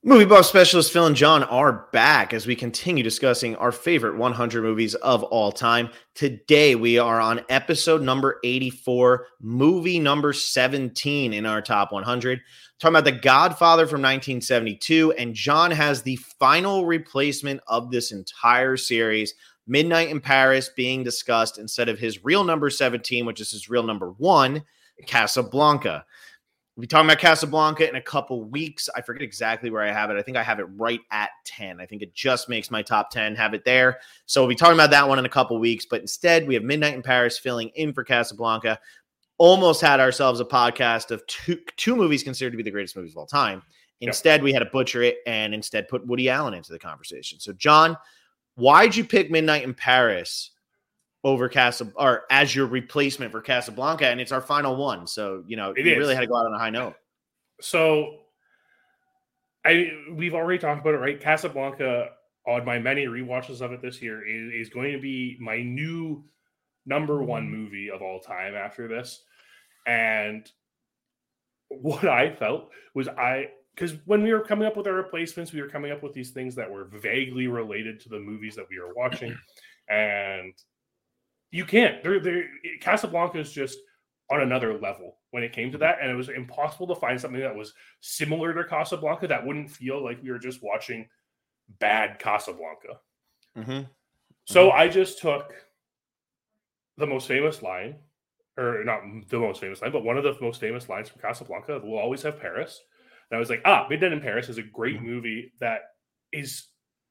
Movie buff specialist Phil and John are back as we continue discussing our favorite 100 movies of all time. Today we are on episode number 84, movie number 17 in our top 100. Talking about The Godfather from 1972, and John has the final replacement of this entire series, Midnight in Paris, being discussed instead of his real number 17, which is his real number 1, Casablanca. We'll be talking about Casablanca in a couple weeks. I forget exactly where I have it. I think I have it right at 10. I think it just makes my top 10, have it there. So we'll be talking about that one in a couple weeks. But instead, we have Midnight in Paris filling in for Casablanca. Almost had ourselves a podcast of two movies considered to be the greatest movies of all time. Instead, we had to butcher it and instead put Woody Allen into the conversation. So, John, why'd you pick Midnight in Paris over or as your replacement for Casablanca? And it's our final one. So, you really had to go out on a high note. So we've already talked about it, right? Casablanca, on my many rewatches of it this year, is going to be my new number one movie of all time after this. And what I felt was because when we were coming up with our replacements, we were coming up with these things that were vaguely related to the movies that we were watching. And you can't. Casablanca is just on another level when it came to that, and it was impossible to find something that was similar to Casablanca that wouldn't feel like we were just watching bad Casablanca. Mm-hmm. So I just took the most famous line, or not the most famous line, but one of the most famous lines from Casablanca, "We'll always have Paris." And I was like, Midnight in Paris is a great movie that is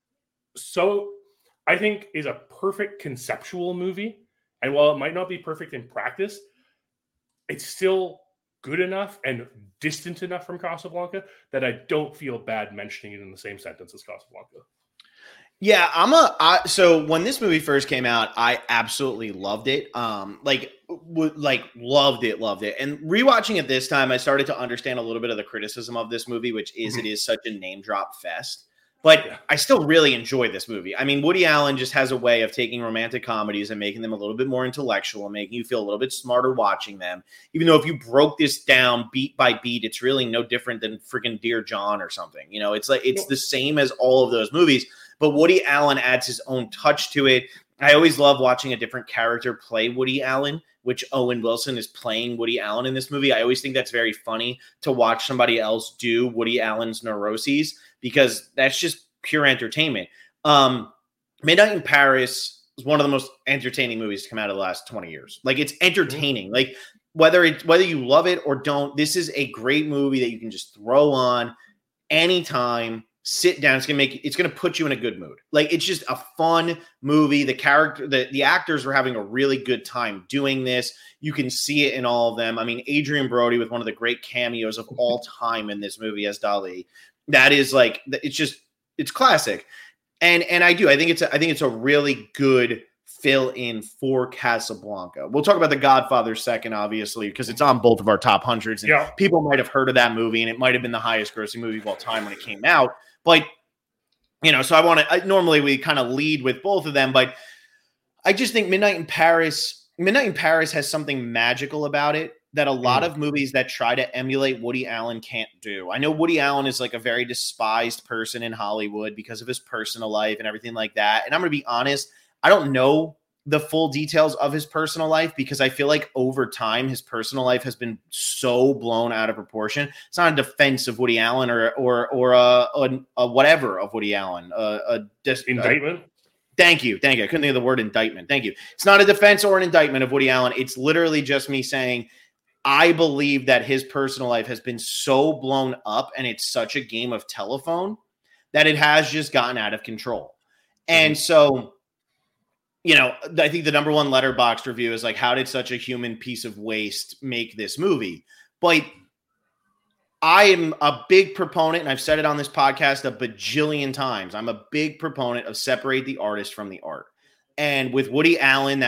I think is a perfect conceptual movie. And while it might not be perfect in practice, it's still good enough and distant enough from Casablanca that I don't feel bad mentioning it in the same sentence as Casablanca. Yeah, so when this movie first came out, I absolutely loved it. Loved it. And rewatching it this time, I started to understand a little bit of the criticism of this movie, which is it is such a name drop fest. But I still really enjoy this movie. I mean, Woody Allen just has a way of taking romantic comedies and making them a little bit more intellectual, making you feel a little bit smarter watching them. Even though if you broke this down beat by beat, it's really no different than freaking Dear John or something. It's like it's the same as all of those movies. But Woody Allen adds his own touch to it. I always love watching a different character play Woody Allen, which Owen Wilson is playing Woody Allen in this movie. I always think that's very funny to watch somebody else do Woody Allen's neuroses, because that's just pure entertainment. Midnight in Paris is one of the most entertaining movies to come out of the last 20 years. Like, it's entertaining. Like, whether you love it or don't, this is a great movie that you can just throw on anytime, sit down. It's going to put you in a good mood. Like, it's just a fun movie. The actors were having a really good time doing this. You can see it in all of them. I mean, Adrian Brody with one of the great cameos of all time in this movie as Dali. That is like, it's classic. And I think it's a really good fill in for Casablanca. We'll talk about The Godfather second, obviously, because it's on both of our top hundreds. And people might have heard of that movie, and it might have been the highest grossing movie of all time when it came out. But, so normally we kind of lead with both of them, but I just think Midnight in Paris has something magical about it that a lot of movies that try to emulate Woody Allen can't do. I know Woody Allen is like a very despised person in Hollywood because of his personal life and everything like that. And I'm going to be honest, I don't know the full details of his personal life because I feel like over time his personal life has been so blown out of proportion. It's not a defense of Woody Allen or a whatever of Woody Allen. Indictment? Thank you. I couldn't think of the word indictment. Thank you. It's not a defense or an indictment of Woody Allen. It's literally just me saying I believe that his personal life has been so blown up and it's such a game of telephone that it has just gotten out of control. And so, I think the number one Letterboxd review is like, how did such a human piece of waste make this movie? But I am a big proponent, and I've said it on this podcast a bajillion times. I'm a big proponent of separate the artist from the art. And with Woody Allen,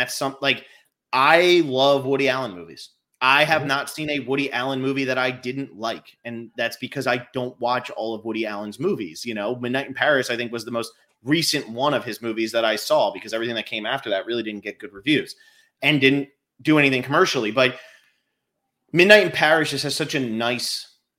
I love Woody Allen movies. I have not seen a Woody Allen movie that I didn't like. And that's because I don't watch all of Woody Allen's movies. Midnight in Paris, I think, was the most recent one of his movies that I saw because everything that came after that really didn't get good reviews and didn't do anything commercially. But Midnight in Paris just has such a nice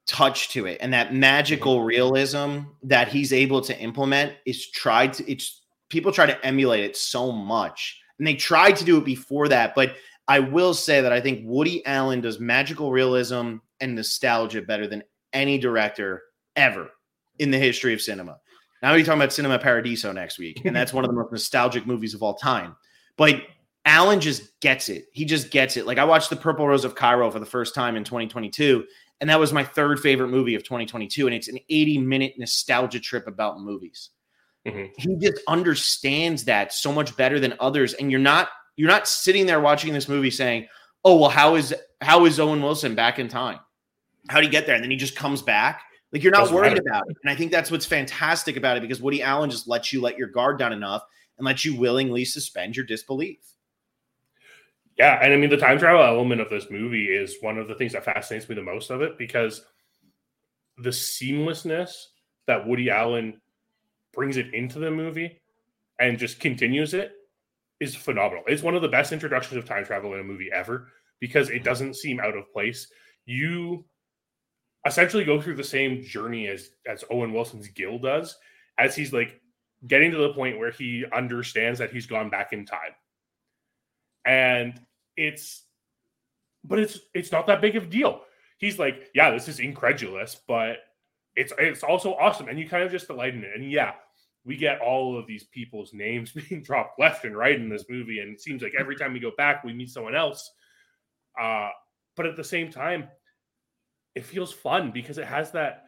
touch to it, and that magical realism that he's able to implement is people try to emulate it so much, and they tried to do it before that. But I will say that I think Woody Allen does magical realism and nostalgia better than any director ever in the history of cinema. Now we're talking about Cinema Paradiso next week, and that's one of the most nostalgic movies of all time. But Allen just gets it. He just gets it. Like, I watched The Purple Rose of Cairo for the first time in 2022, and that was my third favorite movie of 2022, and it's an 80-minute nostalgia trip about movies. Mm-hmm. He just understands that so much better than others, and you're not sitting there watching this movie saying, "Oh, well, how is Owen Wilson back in time? How did he get there?" And then he just comes back. Like, you're not worried about it. And I think that's what's fantastic about it, because Woody Allen just lets you let your guard down enough and lets you willingly suspend your disbelief. Yeah, and I mean, the time travel element of this movie is one of the things that fascinates me the most of it, because the seamlessness that Woody Allen brings it into the movie and just continues it is phenomenal. It's one of the best introductions of time travel in a movie ever, because it doesn't seem out of place. You essentially go through the same journey as Owen Wilson's Gil does, as he's like getting to the point where he understands that he's gone back in time. And it's not that big of a deal. He's like, yeah, this is incredulous, but it's also awesome. And you kind of just delight in it. And yeah, we get all of these people's names being dropped left and right in this movie. And it seems like every time we go back, we meet someone else. But at the same time, it feels fun because it has that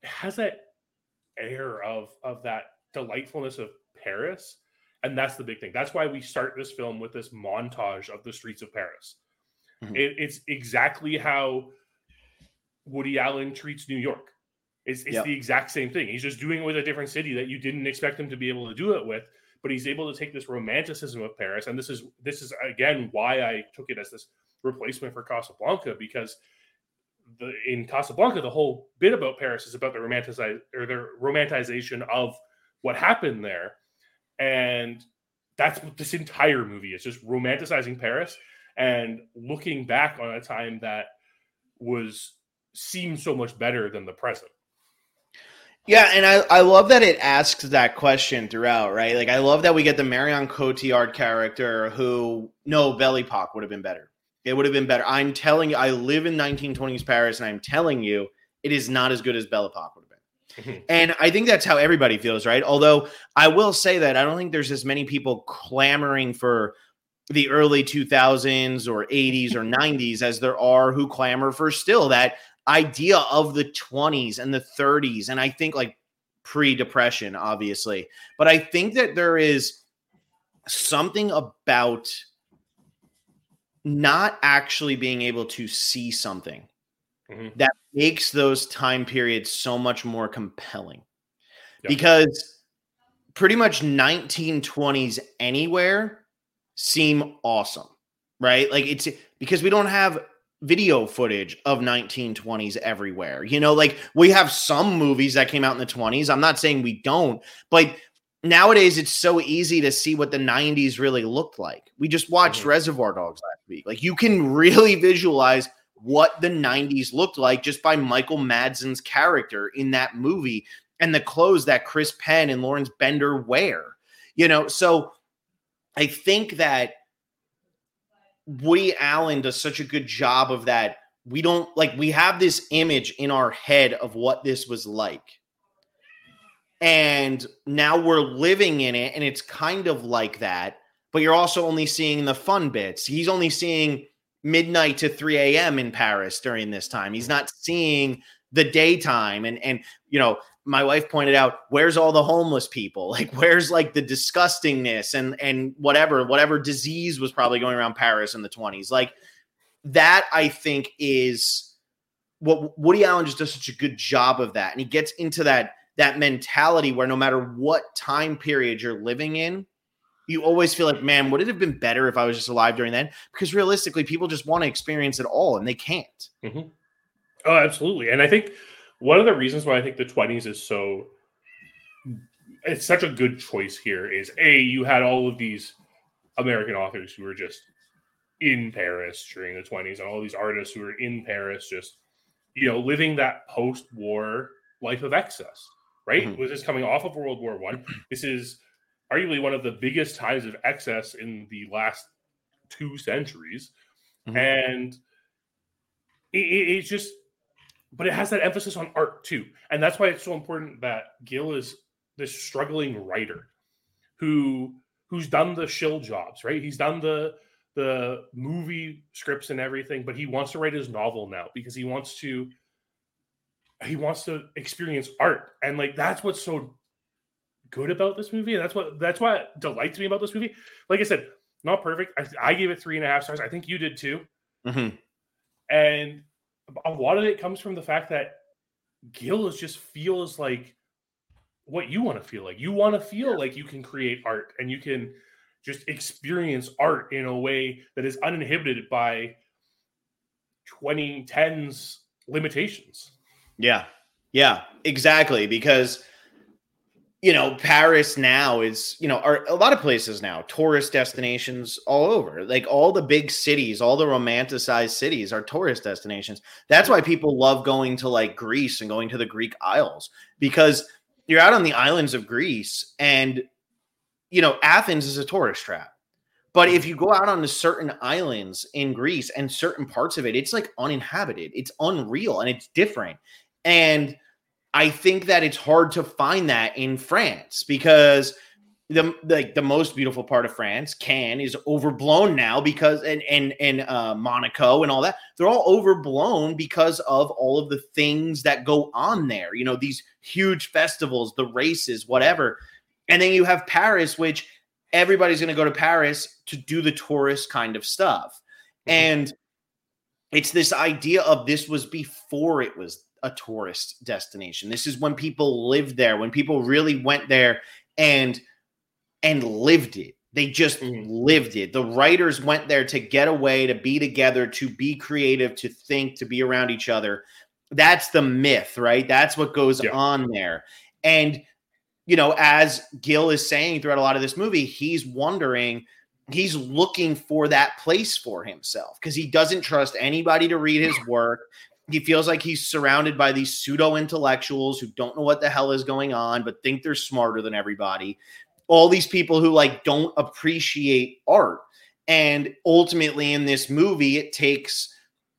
air of that delightfulness of Paris. And that's the big thing. That's why we start this film with this montage of the streets of Paris. Mm-hmm. It's exactly how Woody Allen treats New York. It's the exact same thing. He's just doing it with a different city that you didn't expect him to be able to do it with, but he's able to take this romanticism of Paris. And this is again why I took it as this replacement for Casablanca, because in Casablanca, the whole bit about Paris is about the romanticization of what happened there. And that's what this entire movie is, just romanticizing Paris and looking back on a time that seemed so much better than the present. Yeah, and I love that it asks that question throughout, right? Like, I love that we get the Marion Cotillard character who, no, Belle Epoque would have been better. It would have been better. I'm telling you, I live in 1920s Paris, and I'm telling you, it is not as good as Belle Epoque would have been. Mm-hmm. And I think that's how everybody feels, right? Although I will say that I don't think there's as many people clamoring for the early 2000s or 80s or 90s as there are who clamor for still that idea of the 20s and the 30s. And I think, like, pre-depression, obviously. But I think that there is something about not actually being able to see something that makes those time periods so much more compelling. Yep. Because pretty much 1920s anywhere seem awesome, right? Like, it's because we don't have video footage of 1920s everywhere. You know, like, we have some movies that came out in the 20s. I'm not saying we don't, but nowadays it's so easy to see what the 90s really looked like. We just watched Reservoir Dogs last week. Like, you can really visualize what the 90s looked like just by Michael Madsen's character in that movie and the clothes that Chris Penn and Lawrence Bender wear. You know, so I think that Woody Allen does such a good job of that. We have this image in our head of what this was like. And now we're living in it, and it's kind of like that, but you're also only seeing the fun bits. He's only seeing midnight to 3 a.m. in Paris during this time. He's not seeing the daytime. And you know, my wife pointed out, where's all the homeless people? Like, where's like the disgustingness and whatever disease was probably going around Paris in the 20s. Like, that, I think, is what Woody Allen just does such a good job of that. And he gets into that mentality where no matter what time period you're living in, you always feel like, man, would it have been better if I was just alive during then? Because realistically, people just want to experience it all, and they can't. Mm-hmm. Oh, absolutely. And I think one of the reasons why I think the 20s is it's such a good choice here is, you had all of these American authors who were just in Paris during the 20s, and all these artists who were in Paris just living that post-war life of excess, right? Mhm. This is coming off of World War I. This is arguably one of the biggest times of excess in the last 2 centuries. Mhm. And it's just, but it has that emphasis on art too. And that's why it's so important that Gil is this struggling writer who's done the shill jobs, right? He's done the movie scripts and everything, but he wants to write his novel now because he wants to experience art. And like, that's what's so good about this movie. And that's what delights me about this movie. Like I said, not perfect. I gave it 3.5 stars. I think you did too. Mm-hmm. And a lot of it comes from the fact that Gil just feels like what you want to feel like. You want to feel like you can create art and you can just experience art in a way that is uninhibited by 2010's limitations. Yeah, exactly. Because, Paris now is, are a lot of places now, tourist destinations all over. Like all the big cities, all the romanticized cities are tourist destinations. That's why people love going to like Greece and going to the Greek Isles, because you're out on the islands of Greece and, Athens is a tourist trap. But if you go out on the certain islands in Greece and certain parts of it, it's like uninhabited. It's unreal and it's different. And I think that it's hard to find that in France because the most beautiful part of France, Cannes, is overblown now because and Monaco and all that, they're all overblown because of all of the things that go on there. These huge festivals, the races, whatever. And then you have Paris, which everybody's going to go to Paris to do the tourist kind of stuff. Mm-hmm. And it's this idea of this was before it was a tourist destination. This is when people lived there, when people really went there and lived it. They just lived it. The writers went there to get away, to be together, to be creative, to think, to be around each other. That's the myth, right? That's what goes on there. And, as Gil is saying throughout a lot of this movie, he's looking for that place for himself because he doesn't trust anybody to read his work. He feels like he's surrounded by these pseudo-intellectuals who don't know what the hell is going on, but think they're smarter than everybody. All these people who don't appreciate art. And ultimately in this movie, it takes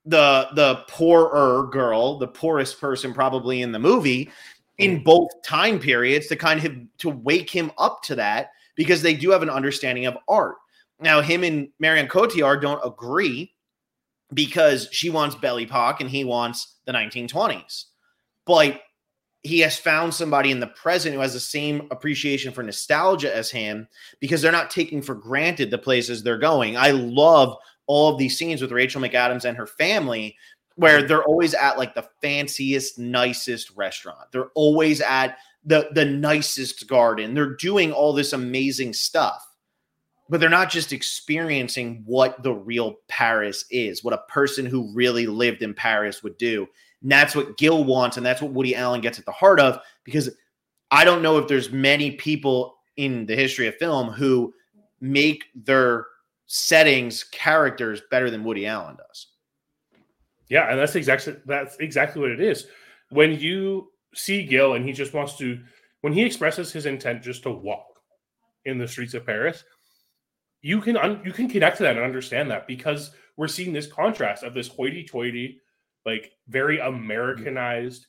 the poorer girl, the poorest person probably in the movie, in both time periods to wake him up to that because they do have an understanding of art. Now, him and Marion Cotillard don't agree because she wants Belle Epoque and he wants the 1920s. But he has found somebody in the present who has the same appreciation for nostalgia as him because they're not taking for granted the places they're going. I love all of these scenes with Rachel McAdams and her family where they're always at like the fanciest, nicest restaurant. They're always at the nicest garden. They're doing all this amazing stuff. But they're not just experiencing what the real Paris is, what a person who really lived in Paris would do. And that's what Gil wants, and that's what Woody Allen gets at the heart of, because I don't know if there's many people in the history of film who make their settings, characters better than Woody Allen does. Yeah, and that's exactly what it is. When you see Gil and he just wants to, when he expresses his intent just to walk in the streets of Paris, you can connect to that and understand that because we're seeing this contrast of this hoity-toity, like very Americanized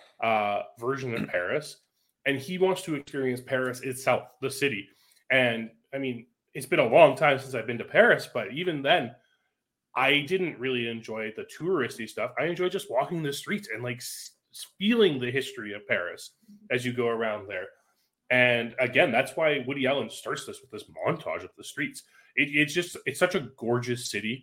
version of Paris, and he wants to experience Paris itself, the city. And I mean, it's been a long time since I've been to Paris, but even then, I didn't really enjoy the touristy stuff. I enjoy just walking the streets and like feeling the history of Paris as you go around there. And again, that's why Woody Allen starts this with this montage of the streets. It's such a gorgeous city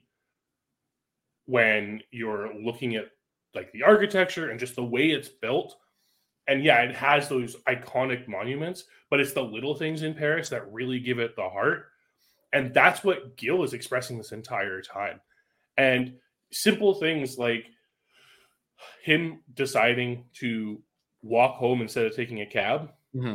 when you're looking at like the architecture and just the way it's built. And yeah, it has those iconic monuments, but it's the little things in Paris that really give it the heart. And that's what Gil is expressing this entire time. And simple things like him deciding to walk home instead of taking a cab,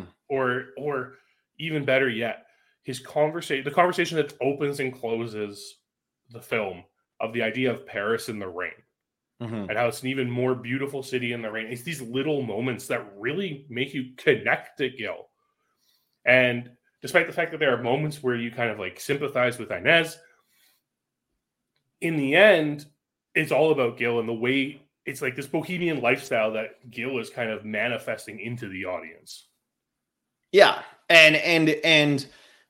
or even better yet, the conversation that opens and closes the film of the idea of Paris in the rain. and how it's an even more beautiful city in the rain. It's these little moments that really make you connect to Gil. And despite the fact that there are moments where you kind of like sympathize with Inez, in the end, it's all about Gil and the way it's like this bohemian lifestyle that Gil is kind of manifesting into the audience. Yeah. And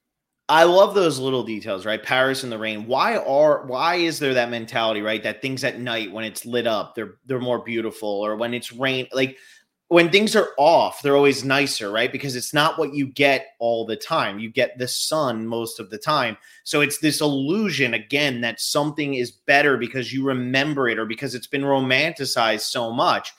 I love those little details, right? Paris in the rain. Why is there that mentality, right? That things at night when it's lit up, they're more beautiful, or when it's rain, like when things are off, they're always nicer, right? Because it's not what you get all the time. You get the sun most of the time. So it's this illusion again that something is better because you remember it or because it's been romanticized so much.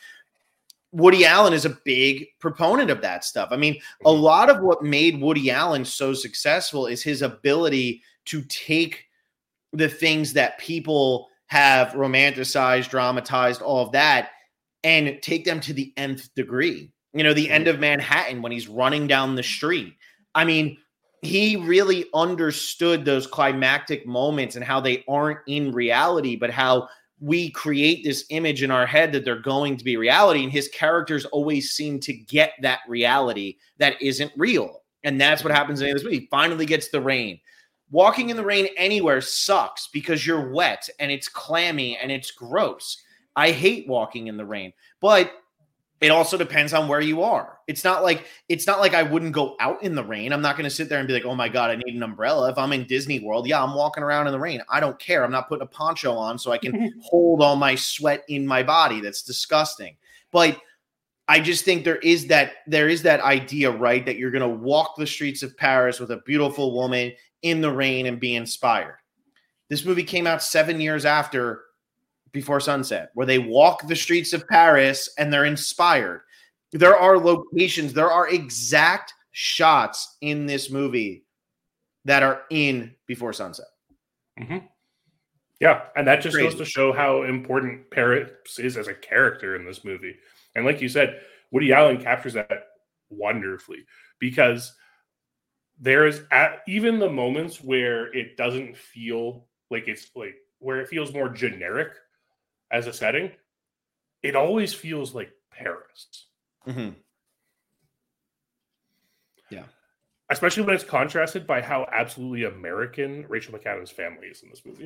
Woody Allen is a big proponent of that stuff. I mean, a lot of what made Woody Allen so successful is his ability to take the things that people have romanticized, dramatized, all of that, and take them to the nth degree. You know, the end of Manhattan when he's running down the street. I mean, he really understood those climactic moments and how they aren't in reality, but how we create this image in our head that they're going to be reality. And his characters always seem to get that reality that isn't real. And that's what happens in this movie. He finally gets the rain. Walking in the rain anywhere sucks because you're wet and it's clammy and it's gross. I hate walking in the rain, but it also depends on where you are. It's not like I wouldn't go out in the rain. I'm not going to sit there and be like, oh my God, I need an umbrella. If I'm in Disney World, yeah, I'm walking around in the rain. I don't care. I'm not putting a poncho on so I can hold all my sweat in my body. That's disgusting. But I just think there is that idea, right, that you're going to walk the streets of Paris with a beautiful woman in the rain and be inspired. This movie came out 7 years after Before Sunset, where they walk the streets of Paris and they're inspired. There are locations, there are exact shots in this movie that are in Before Sunset. Mm-hmm. Yeah, and that just goes to show how important Paris is as a character in this movie. And like you said, Woody Allen captures that wonderfully, because there's even the moments where it doesn't feel like it's like where it feels more generic as a setting, it always feels like Paris. Mm-hmm. Yeah. Especially when it's contrasted by how absolutely American Rachel McAdams' family is in this movie.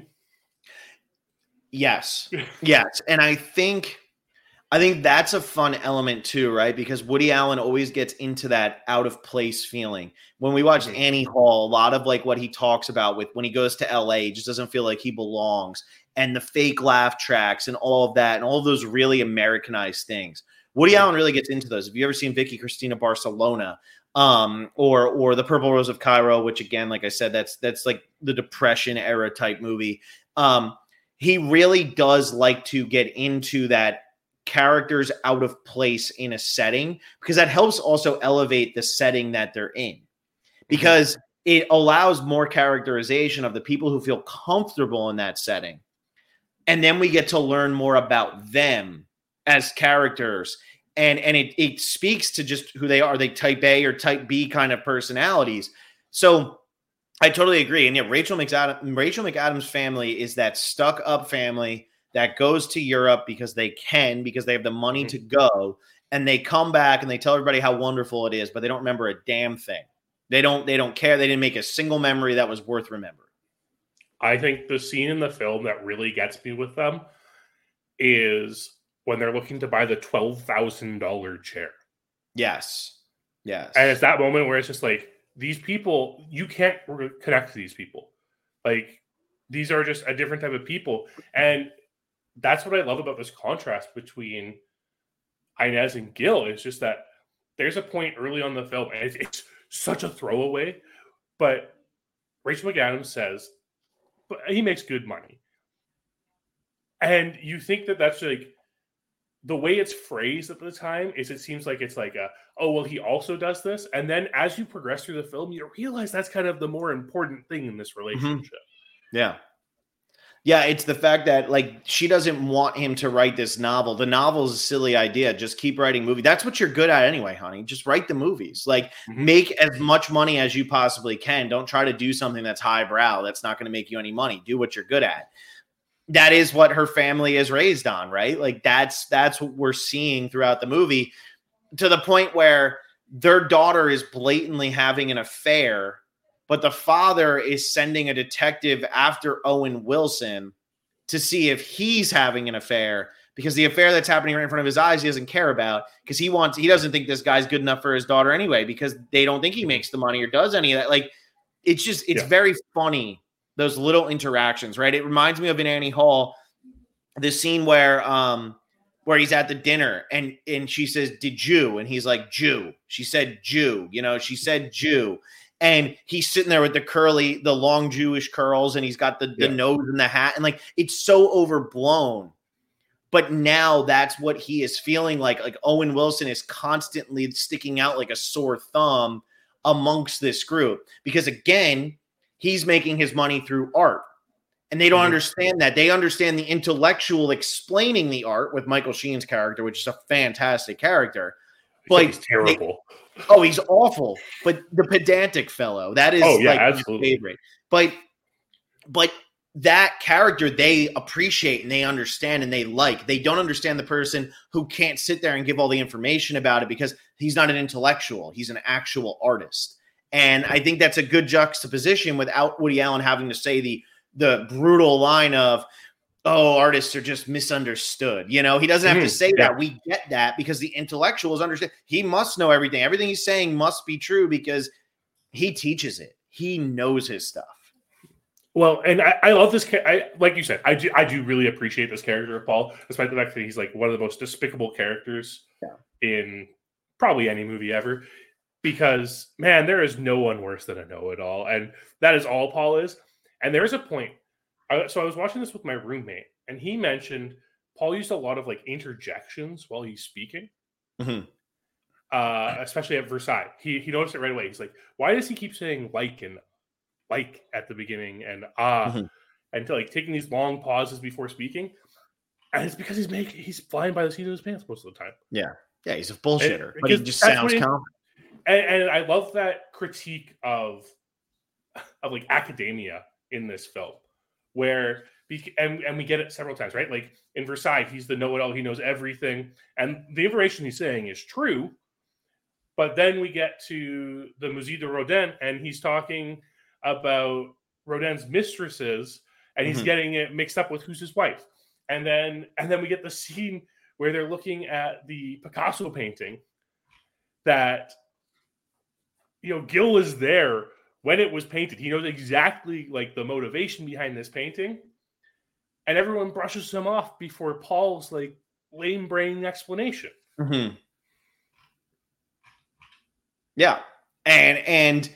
Yes. Yes. And I think that's a fun element too, right? Because Woody Allen always gets into that out of place feeling. When we watched Annie Hall, a lot of like what he talks about with when he goes to LA, he just doesn't feel like he belongs. And the fake laugh tracks and all of that and all of those really Americanized things. Woody Allen really gets into those. Have you ever seen Vicky Cristina Barcelona or The Purple Rose of Cairo, which again, like I said, that's like the Depression era type movie. He really does like to get into that characters out of place in a setting, because that helps also elevate the setting that they're in, because it allows more characterization of the people who feel comfortable in that setting. And then we get to learn more about them as characters. And it speaks to just who they are. Are they type A or type B kind of personalities? So I totally agree. And yeah, Rachel McAdams' family is that stuck up family that goes to Europe because they have the money to go, and they come back and they tell everybody how wonderful it is, but they don't remember a damn thing. They don't care. They didn't make a single memory that was worth remembering. I think the scene in the film that really gets me with them is when they're looking to buy the $12,000 chair. Yes. Yes. And it's that moment where it's just like, these people, you can't connect to these people. Like, these are just a different type of people. And that's what I love about this contrast between Inez and Gil. It's just that there's a point early on the film, and it's such a throwaway, but Rachel McAdams says, but he makes good money. And you think that that's like, the way it's phrased at the time is it seems like it's like oh, well, he also does this. And then as you progress through the film, you realize that's kind of the more important thing in this relationship. Mm-hmm. Yeah. Yeah, it's the fact that like she doesn't want him to write this novel. The novel is a silly idea. Just keep writing movies. That's what you're good at anyway, honey. Just write the movies. Like make as much money as you possibly can. Don't try to do something that's highbrow. That's not going to make you any money. Do what you're good at. that is what her family is raised on, right? Like that's what we're seeing throughout the movie, to the point where their daughter is blatantly having an affair, but the father is sending a detective after Owen Wilson to see if he's having an affair, because the affair that's happening right in front of his eyes, he doesn't care about, because he doesn't think this guy's good enough for his daughter anyway, because they don't think he makes the money or does any of that. Like, it's very funny, those little interactions, right? It reminds me of in Annie Hall, the scene where he's at the dinner and she says, "Did you?" And he's like, "Jew." She said, "Jew." She said, "Jew." And he's sitting there with the long Jewish curls, and he's got the nose and the hat. And like, it's so overblown. But now that's what he is feeling like. Like, Owen Wilson is constantly sticking out like a sore thumb amongst this group, because again, he's making his money through art. And they don't understand that. They understand the intellectual explaining the art with Michael Sheen's character, which is a fantastic character. But he's terrible. He's awful. But the pedantic fellow, that is absolutely my favorite. But that character they appreciate and they understand and they like. They don't understand the person who can't sit there and give all the information about it, because he's not an intellectual. He's an actual artist. And I think that's a good juxtaposition without Woody Allen having to say the brutal line of, "Oh, artists are just misunderstood." He doesn't have to say that. We get that because the intellectuals understand. He must know everything. Everything he's saying must be true because he teaches it. He knows his stuff. Well, and I love this. Like you said, I do really appreciate this character of Paul, despite the fact that he's like one of the most despicable characters in probably any movie ever. Because, man, there is no one worse than a know-it-all, and that is all Paul is. And there is a point. So I was watching this with my roommate, and he mentioned Paul used a lot of like interjections while he's speaking, especially at Versailles. He noticed it right away. He's like, "Why does he keep saying like and like at the beginning and and like taking these long pauses before speaking?" And it's because he's flying by the seat of his pants most of the time. Yeah, he's a bullshitter, but he just sounds confident. And I love that critique of like academia in this film, where and we get it several times, right? Like in Versailles, he's the know-it-all, he knows everything, and the information he's saying is true. But then we get to the Musée de Rodin, and he's talking about Rodin's mistresses, and he's getting it mixed up with who's his wife. And then we get the scene where they're looking at the Picasso painting that Gil was there when it was painted. He knows exactly like the motivation behind this painting, and everyone brushes him off before Paul's like lame brain explanation. Yeah, and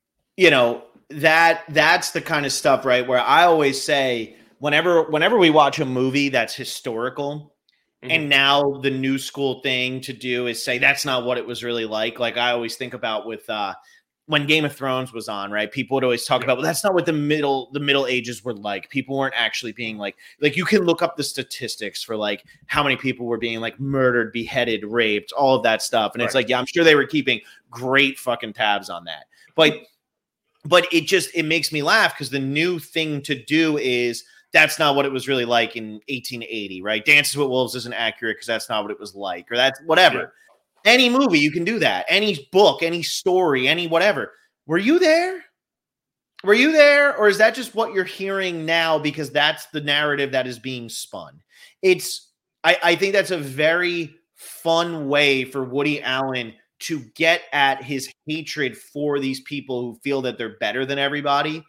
that's the kind of stuff, right? Where I always say, whenever we watch a movie that's historical. And now the new school thing to do is say that's not what it was really like. Like I always think about with when Game of Thrones was on, right? People would always talk about, well, that's not what the Middle Ages were like. People weren't actually being like you can look up the statistics for like how many people were being like murdered, beheaded, raped, all of that stuff. And it's like, yeah, I'm sure they were keeping great fucking tabs on that. But it makes me laugh because the new thing to do is, that's not what it was really like in 1880, right? Dances with Wolves isn't accurate because that's not what it was like, or that's whatever. Yeah. Any movie, you can do that. Any book, any story, any whatever. Were you there? Were you there? Or is that just what you're hearing now because that's the narrative that is being spun? I think that's a very fun way for Woody Allen to get at his hatred for these people who feel that they're better than everybody.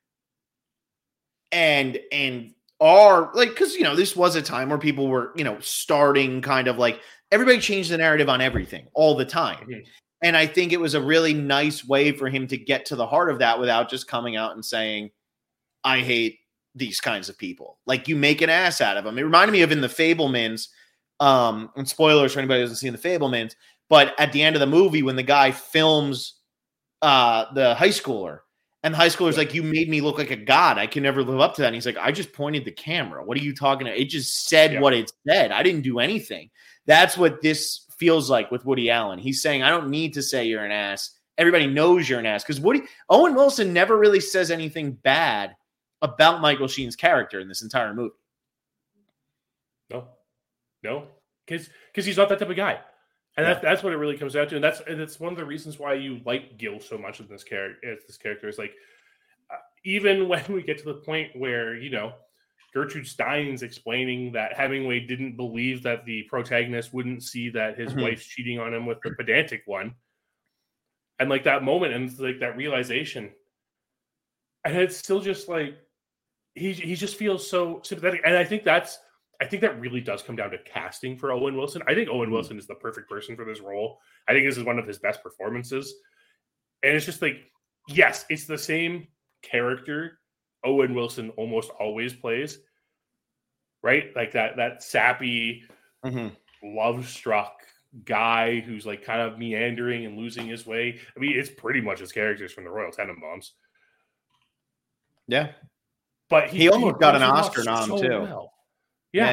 And are like, because this was a time where people were starting kind of like everybody changed the narrative on everything all the time. And I think it was a really nice way for him to get to the heart of that without just coming out and saying, I hate these kinds of people. Like, you make an ass out of them. It reminded me of in The Fabelmans, and spoilers for anybody who hasn't seen The Fabelmans, but at the end of the movie when the guy films the high schooler, and the high schooler's like, you made me look like a god. I can never live up to that. And he's like, I just pointed the camera. What are you talking about? It just said what it said. I didn't do anything. That's what this feels like with Woody Allen. He's saying, I don't need to say you're an ass. Everybody knows you're an ass. Because Owen Wilson never really says anything bad about Michael Sheen's character in this entire movie. No, because he's not that type of guy. And Yeah. that's what it really comes down to. And that's one of the reasons why you like Gil so much in this character is like, even when we get to the point where, Gertrude Stein's explaining that Hemingway didn't believe that the protagonist wouldn't see that his wife's cheating on him with the pedantic one. And like that moment and like that realization. And it's still just like, he just feels so sympathetic. And I think that really does come down to casting for Owen Wilson. I think Owen Wilson is the perfect person for this role. I think this is one of his best performances. And it's just like, yes, it's the same character Owen Wilson almost always plays, right? Like that sappy, love-struck guy who's like kind of meandering and losing his way. I mean, it's pretty much his characters from the Royal Tenenbaums. Yeah. But he almost got an Oscar nom too. Well. Yeah,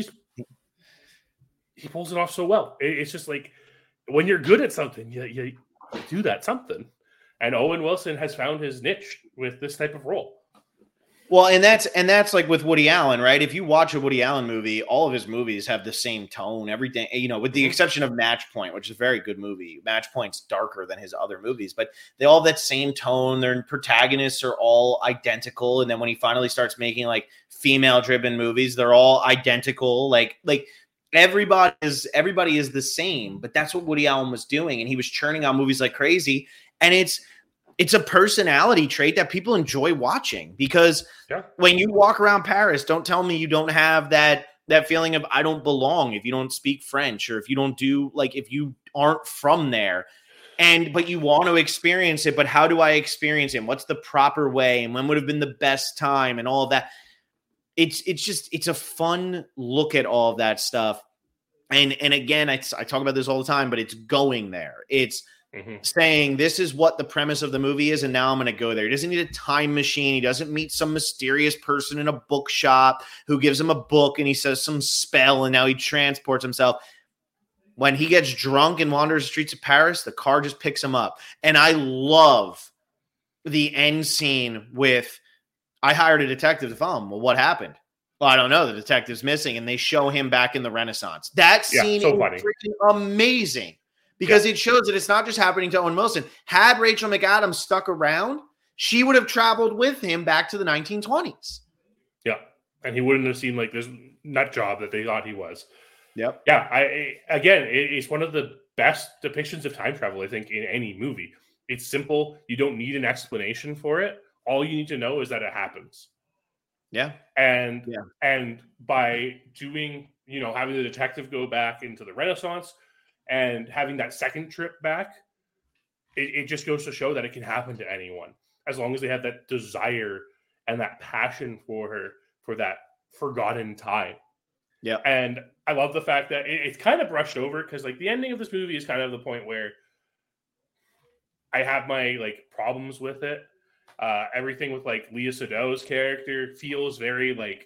he pulls it off so well. It's just like when you're good at something, you do that something. And Owen Wilson has found his niche with this type of role. Well, and that's like with Woody Allen, right? If you watch a Woody Allen movie, all of his movies have the same tone, everything, with the exception of Match Point, which is a very good movie. Match Point's darker than his other movies, but they all have that same tone. Their protagonists are all identical. And then when he finally starts making like female-driven movies, they're all identical. Like everybody is the same, but that's what Woody Allen was doing. And he was churning out movies like crazy. And it's a personality trait that people enjoy watching because when you walk around Paris, don't tell me you don't have that feeling of I don't belong if you don't speak French or if you don't if you aren't from there. But you want to experience it, but how do I experience it? What's the proper way? And when would have been the best time and all of that? It's a fun look at all of that stuff. And again, I talk about this all the time, but it's going there. It's saying this is what the premise of the movie is, and now I'm going to go there. He doesn't need a time machine. He doesn't meet some mysterious person in a bookshop who gives him a book and he says some spell and now he transports himself. When he gets drunk and wanders the streets of Paris, the car just picks him up. And I love the end scene with, I hired a detective to follow him. Well, what happened? Well, I don't know. The detective's missing, and they show him back in the Renaissance. That scene is freaking amazing. Because it shows that it's not just happening to Owen Wilson. Had Rachel McAdams stuck around, she would have traveled with him back to the 1920s. Yeah. And he wouldn't have seen like this nut job that they thought he was. Yep. Yeah. It's one of the best depictions of time travel, I think, in any movie. It's simple. You don't need an explanation for it. All you need to know is that it happens. Yeah. And by doing, having the detective go back into the Renaissance, and having that second trip back, it just goes to show that it can happen to anyone as long as they have that desire and that passion for that forgotten time. Yeah. And I love the fact that it's kind of brushed over because like the ending of this movie is kind of the point where I have my like problems with it. Everything with like Léa Seydoux's character feels very like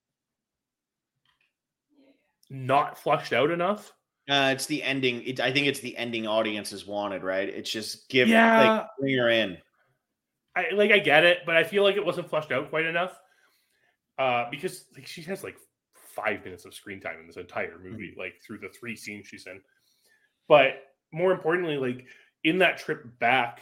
not flushed out enough. It's the ending. I think it's the ending audiences wanted, right? It's just bring her in. I get it, but I feel like it wasn't flushed out quite enough. Because like she has like 5 minutes of screen time in this entire movie, like through the 3 scenes she's in. But more importantly, like in that trip back,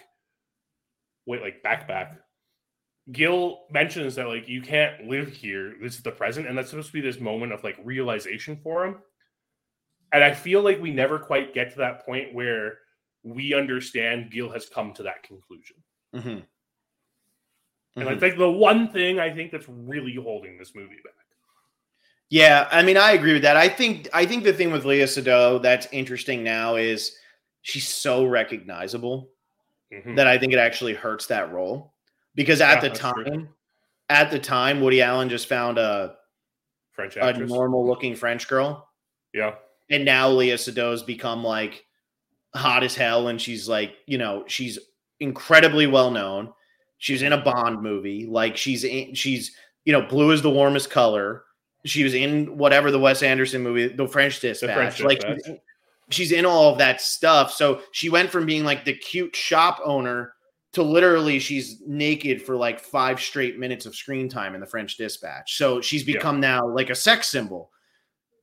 back, Gil mentions that like you can't live here. This is the present, and that's supposed to be this moment of like realization for him. And I feel like we never quite get to that point where we understand Gil has come to that conclusion. And I think the one thing I think that's really holding this movie back. Yeah, I mean, I agree with that. I think the thing with Léa Seydoux that's interesting now is she's so recognizable that I think it actually hurts that role. Because at the time, Woody Allen just found a normal looking French girl. Yeah. And now Léa Seydoux's become like hot as hell. And she's like, she's incredibly well known. She's in a Bond movie. Like she's blue is the warmest color. She was in whatever the Wes Anderson movie, The French Dispatch. She's in all of that stuff. So she went from being like the cute shop owner to literally she's naked for like 5 straight minutes of screen time in The French Dispatch. So she's become now like a sex symbol.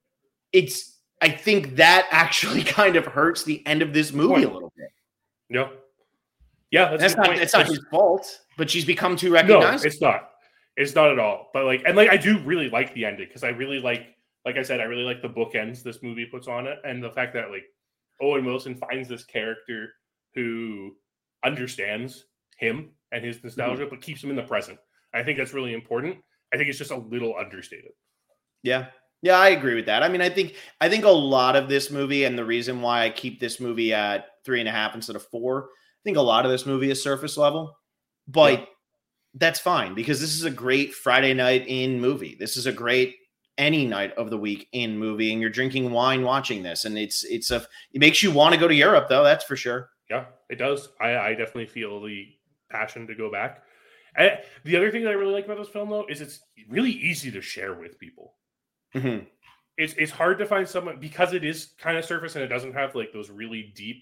I think that actually kind of hurts the end of this movie a little bit. Yeah. Yeah, that's not his fault, but she's become too recognized. No, it's not. It's not at all. But I do really like the ending because I really like I said, I really like the bookends this movie puts on it, and the fact that Owen Wilson finds this character who understands him and his nostalgia, but keeps him in the present. I think that's really important. I think it's just a little understated. Yeah. Yeah, I agree with that. I mean, I think a lot of this movie, and the reason why I keep this movie at 3.5 instead of 4, I think a lot of this movie is surface level, but that's fine because this is a great Friday night in movie. This is a great any night of the week in movie, and you're drinking wine watching this, and it makes you want to go to Europe, though. That's for sure. Yeah, it does. I definitely feel the passion to go back. The other thing that I really like about this film, though, is it's really easy to share with people. Mm-hmm. It's hard to find someone because it is kind of surface and it doesn't have those really deep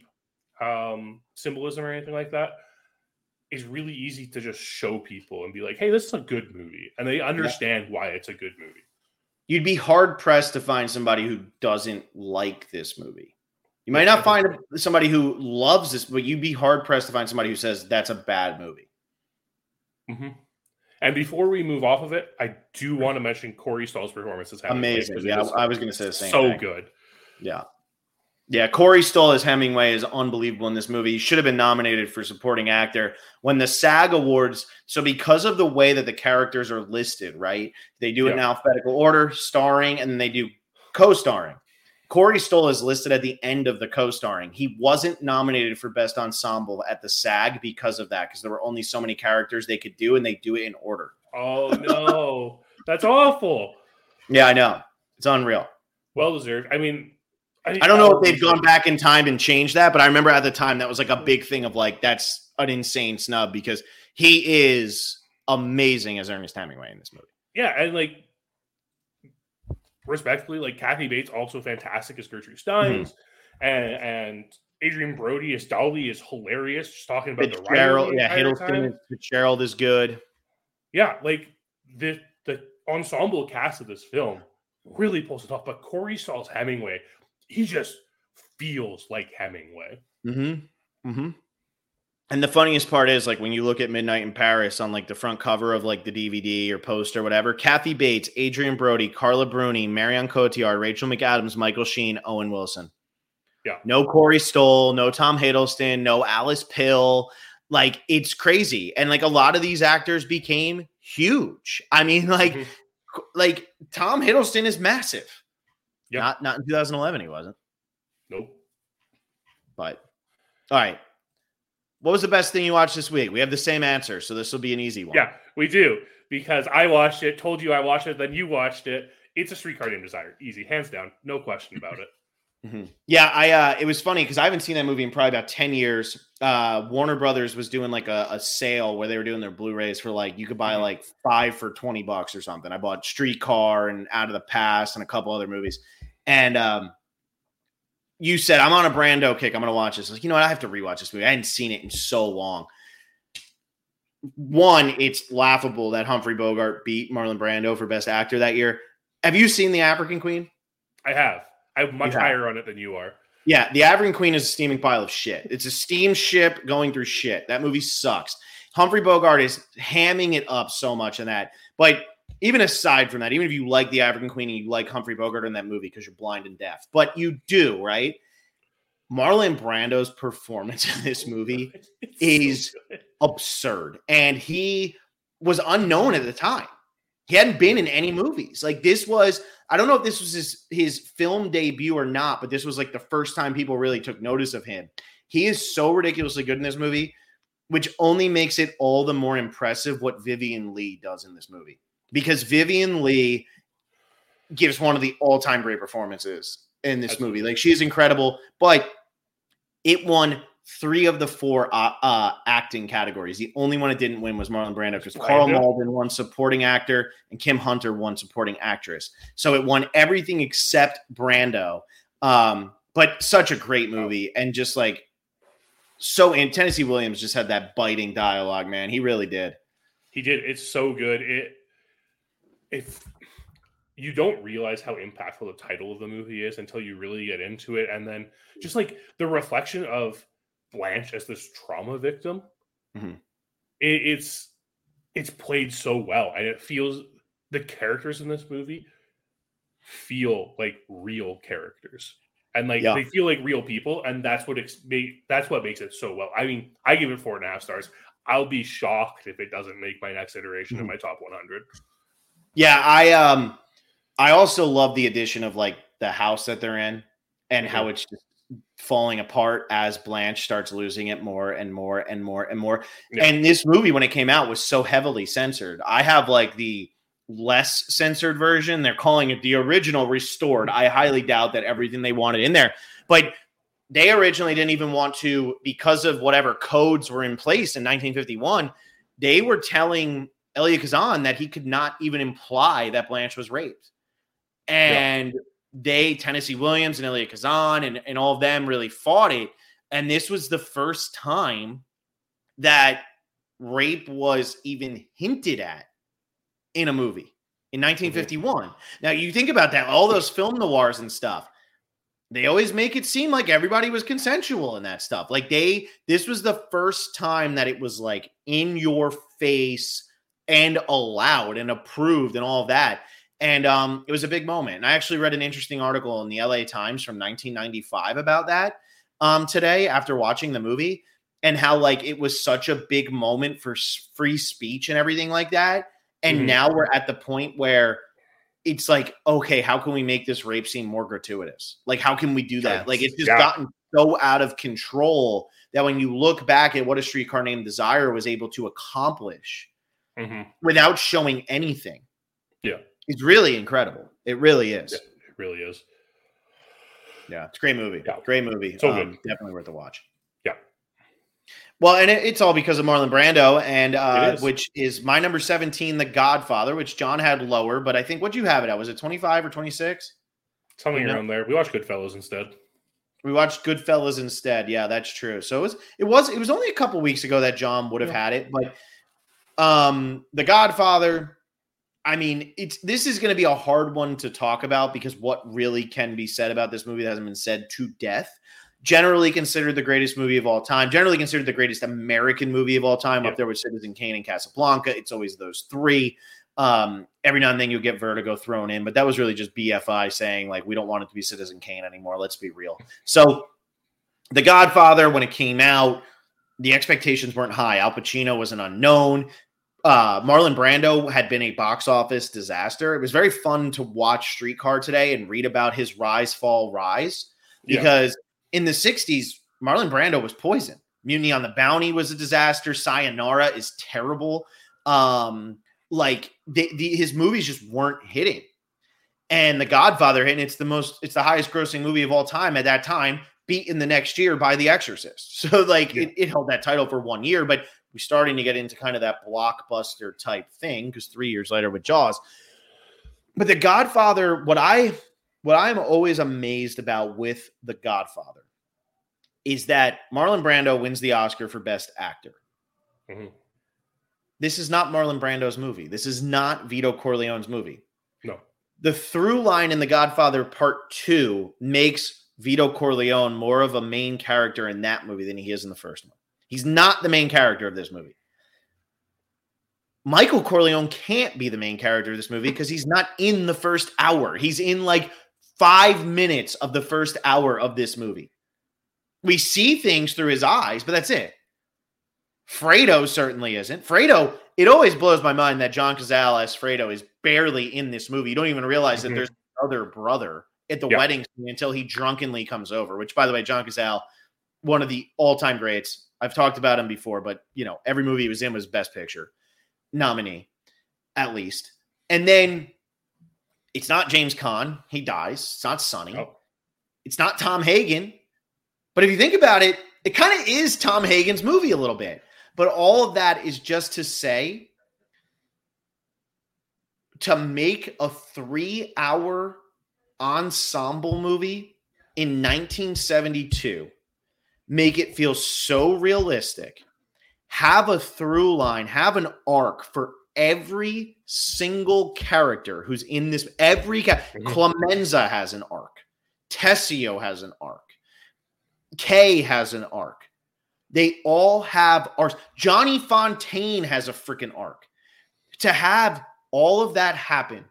symbolism or anything like that. It's really easy to just show people and be like, "Hey, this is a good movie," and they understand why it's a good movie. You'd be hard pressed to find somebody who doesn't like this movie. You might not find somebody who loves this, but you'd be hard pressed to find somebody who says that's a bad movie. Mm-hmm. And before we move off of it, I do want to mention Corey Stoll's performance as Hemingway. Amazing. Yeah, I was going to say the same thing. So good. Yeah. Yeah, Corey Stoll as Hemingway is unbelievable in this movie. He should have been nominated for supporting actor. When the SAG Awards, so because of the way that the characters are listed, right? They do it in alphabetical order, starring, and then they do co-starring. Corey Stoll is listed at the end of the co-starring. He wasn't nominated for Best Ensemble at the SAG because of that, because there were only so many characters they could do, and they do it in order. Oh, no. That's awful. Yeah, I know. It's unreal. Well-deserved. I mean, I don't know if they've gone back in time and changed that, but I remember at the time that was a big thing of that's an insane snub because he is amazing as Ernest Hemingway in this movie. Yeah, and respectfully, Kathy Bates also fantastic as Gertrude Steins, and Adrian Brody as Dolly is hilarious. Just talking about the writing. Yeah, Hiddleston Fitzgerald is good. Yeah, the ensemble cast of this film really pulls it off. But Corey Stoll's Hemingway, he just feels like Hemingway. Mm-hmm. Mm-hmm. And the funniest part is when you look at Midnight in Paris on the front cover of the DVD or poster or whatever, Kathy Bates, Adrian Brody, Carla Bruni, Marion Cotillard, Rachel McAdams, Michael Sheen, Owen Wilson. Yeah. No Corey Stoll, no Tom Hiddleston, no Alice Pill. It's crazy. And a lot of these actors became huge. I mean, Tom Hiddleston is massive. Yep. Not in 2011, he wasn't. Nope. But all right. What was the best thing you watched this week? We have the same answer, so this will be an easy one. Yeah, we do. Because I watched it, told you I watched it, then you watched it. It's A Streetcar Named Desire. Easy, hands down. No question about it. Mm-hmm. Yeah, it was funny because I haven't seen that movie in probably about 10 years. Warner Brothers was doing a sale where they were doing their Blu-rays for you could buy 5 for $20 or something. I bought Streetcar and Out of the Past and a couple other movies. And you said, I'm on a Brando kick. I'm going to watch this. You know what? I have to rewatch this movie. I hadn't seen it in so long. One, it's laughable that Humphrey Bogart beat Marlon Brando for Best Actor that year. Have you seen The African Queen? I have. I'm much higher on it than you are. Yeah, The African Queen is a steaming pile of shit. It's a steam ship going through shit. That movie sucks. Humphrey Bogart is hamming it up so much in that. But even aside from that, even if you like The African Queen and you like Humphrey Bogart in that movie because you're blind and deaf, but you do, right? Marlon Brando's performance in this movie is so absurd. And he was unknown at the time. He hadn't been in any movies. This was, I don't know if this was his film debut or not, but this was the first time people really took notice of him. He is so ridiculously good in this movie, which only makes it all the more impressive what Vivien Leigh does in this movie. Because Vivien Leigh gives one of the all-time great performances in this movie. She's incredible, but it won 3 of the 4 acting categories. The only one it didn't win was Marlon Brando because Carl Malden won supporting actor and Kim Hunter won supporting actress. So it won everything except Brando. But such a great movie and just and Tennessee Williams just had that biting dialogue, man. He really did. He did. It's so good. you don't realize how impactful the title of the movie is until you really get into it. And then just like the reflection of Blanche as this trauma victim, it's played so well. And it feels, the characters in this movie feel like real characters. And like they feel like real people. And that's what makes it so well. I mean, I give it 4.5 stars. I'll be shocked if it doesn't make my next iteration of my top 100. Yeah, I also love the addition of like the house that they're in and how it's just falling apart as Blanche starts losing it more and more and more and more. Yeah. And this movie, when it came out, was so heavily censored. I have like the less censored version. They're calling it the original restored. I highly doubt that everything they wanted in there, but they originally didn't even want to, because of whatever codes were in place in 1951. They were telling Elia Kazan that he could not even imply that Blanche was raped. And Tennessee Williams and Elia Kazan and all of them really fought it. And this was the first time that rape was even hinted at in a movie in 1951. Now, you think about that, all those film noirs and stuff, they always make it seem like everybody was consensual in that stuff. Like this was the first time that it was like in your face and allowed and approved and all of that. And it was a big moment. And I actually read an interesting article in the LA Times from 1995 about that today after watching the movie, and how like it was such a big moment for free speech and everything like that. And now we're at the point where it's like, okay, how can we make this rape scene more gratuitous? Like, how can we do that? Like, it's just gotten so out of control that when you look back at what A Streetcar Named Desire was able to accomplish without showing anything. Yeah. It's really incredible. It really is. Yeah, it really is. Yeah, it's a great movie. Yeah. Great movie. So good. Definitely worth a watch. Yeah. Well, and it's all because of Marlon Brando, and which is my number 17, The Godfather, which John had lower, but I think, what'd you have it at? Was it 25 or 26? Something around there. We watched Goodfellas instead. We watched Goodfellas instead. Yeah, that's true. So it was only a couple weeks ago that John would have had it, but The Godfather, I mean, this is going to be a hard one to talk about because what really can be said about this movie that hasn't been said to death. Generally considered the greatest movie of all time. Generally considered the greatest American movie of all time, up there with Citizen Kane and Casablanca. It's always those three. Every now and then you'll get Vertigo thrown in, but that was really just BFI saying, like, we don't want it to be Citizen Kane anymore. Let's be real. So The Godfather, when it came out, the expectations weren't high. Al Pacino was an unknown. Marlon Brando had been a box office disaster. It was very fun to watch Streetcar today and read about his rise, fall, rise, because in the 60s, Marlon Brando was poison. Mutiny on the Bounty was a disaster. Sayonara is terrible. His movies just weren't hitting. And The Godfather hit, and it's the highest grossing movie of all time at that time, beaten the next year by The Exorcist. So it held that title for 1 year, but we're starting to get into kind of that blockbuster type thing because 3 years later with Jaws. But The Godfather, what I'm always amazed about with The Godfather is that Marlon Brando wins the Oscar for Best Actor. This is not Marlon Brando's movie. This is not Vito Corleone's movie. No. The through line in The Godfather Part 2 makes Vito Corleone more of a main character in that movie than he is in the first one. He's not the main character of this movie. Michael Corleone can't be the main character of this movie because he's not in the first hour. He's in like 5 minutes of the first hour of this movie. We see things through his eyes, but that's it. Fredo certainly isn't. Fredo, it always blows my mind that John Cazale as Fredo is barely in this movie. You don't even realize that there's another brother at the wedding scene until he drunkenly comes over, which, by the way, John Cazale, one of the all-time greats. I've talked about him before, but, every movie he was in was Best Picture nominee, at least. And then it's not James Caan. He dies. It's not Sonny. Oh. It's not Tom Hagen. But if you think about it, it kind of is Tom Hagen's movie a little bit. But all of that is just to say, to make a 3-hour ensemble movie in 1972, make it feel so realistic, have a through line, have an arc for every single character who's in this. Clemenza has an arc. Tessio has an arc. Kay has an arc. They all have arcs. Johnny Fontaine has a freaking arc. To have all of that happen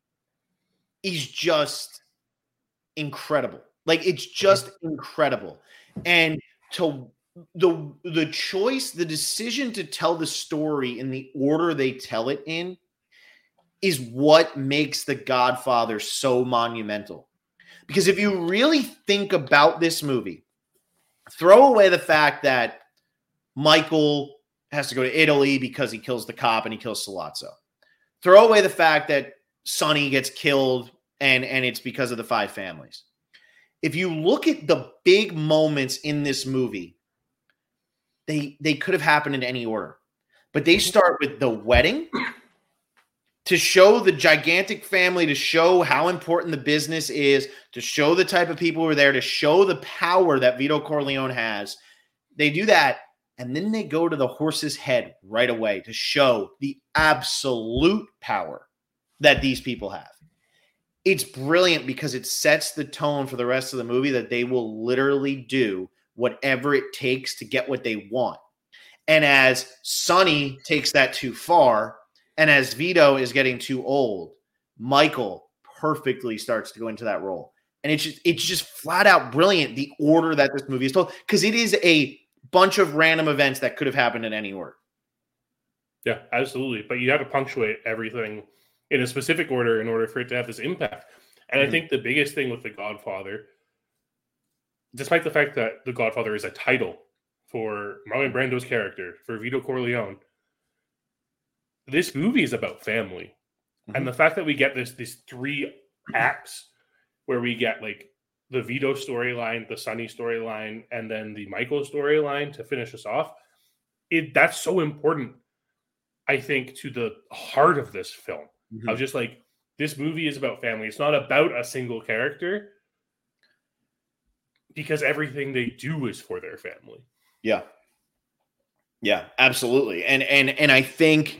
is just incredible. Like, it's just incredible. And to the choice, the decision to tell the story in the order they tell it in is what makes The Godfather so monumental. Because if you really think about this movie, throw away the fact that Michael has to go to Italy because he kills the cop and he kills Sollozzo. Throw away the fact that Sonny gets killed and it's because of the five families. If you look at the big moments in this movie, they could have happened in any order. But they start with the wedding to show the gigantic family, to show how important the business is, to show the type of people who are there, to show the power that Vito Corleone has. They do that, and then they go to the horse's head right away to show the absolute power that these people have. It's brilliant because it sets the tone for the rest of the movie that they will literally do whatever it takes to get what they want. And as Sonny takes that too far, and as Vito is getting too old, Michael perfectly starts to go into that role. And it's just flat out brilliant, the order that this movie is told, because it is a bunch of random events that could have happened in any order. Yeah, absolutely. But you have to punctuate everything in a specific order in order for it to have this impact. And I think the biggest thing with The Godfather, despite the fact that The Godfather is a title for Marlon Brando's character, for Vito Corleone, this movie is about family. And the fact that we get these three acts where we get like the Vito storyline, the Sonny storyline, and then the Michael storyline to finish us off, that's so important, I think, to the heart of this film. I was just like, this movie is about family. It's not about a single character, because everything they do is for their family. Yeah. Yeah, absolutely. And I think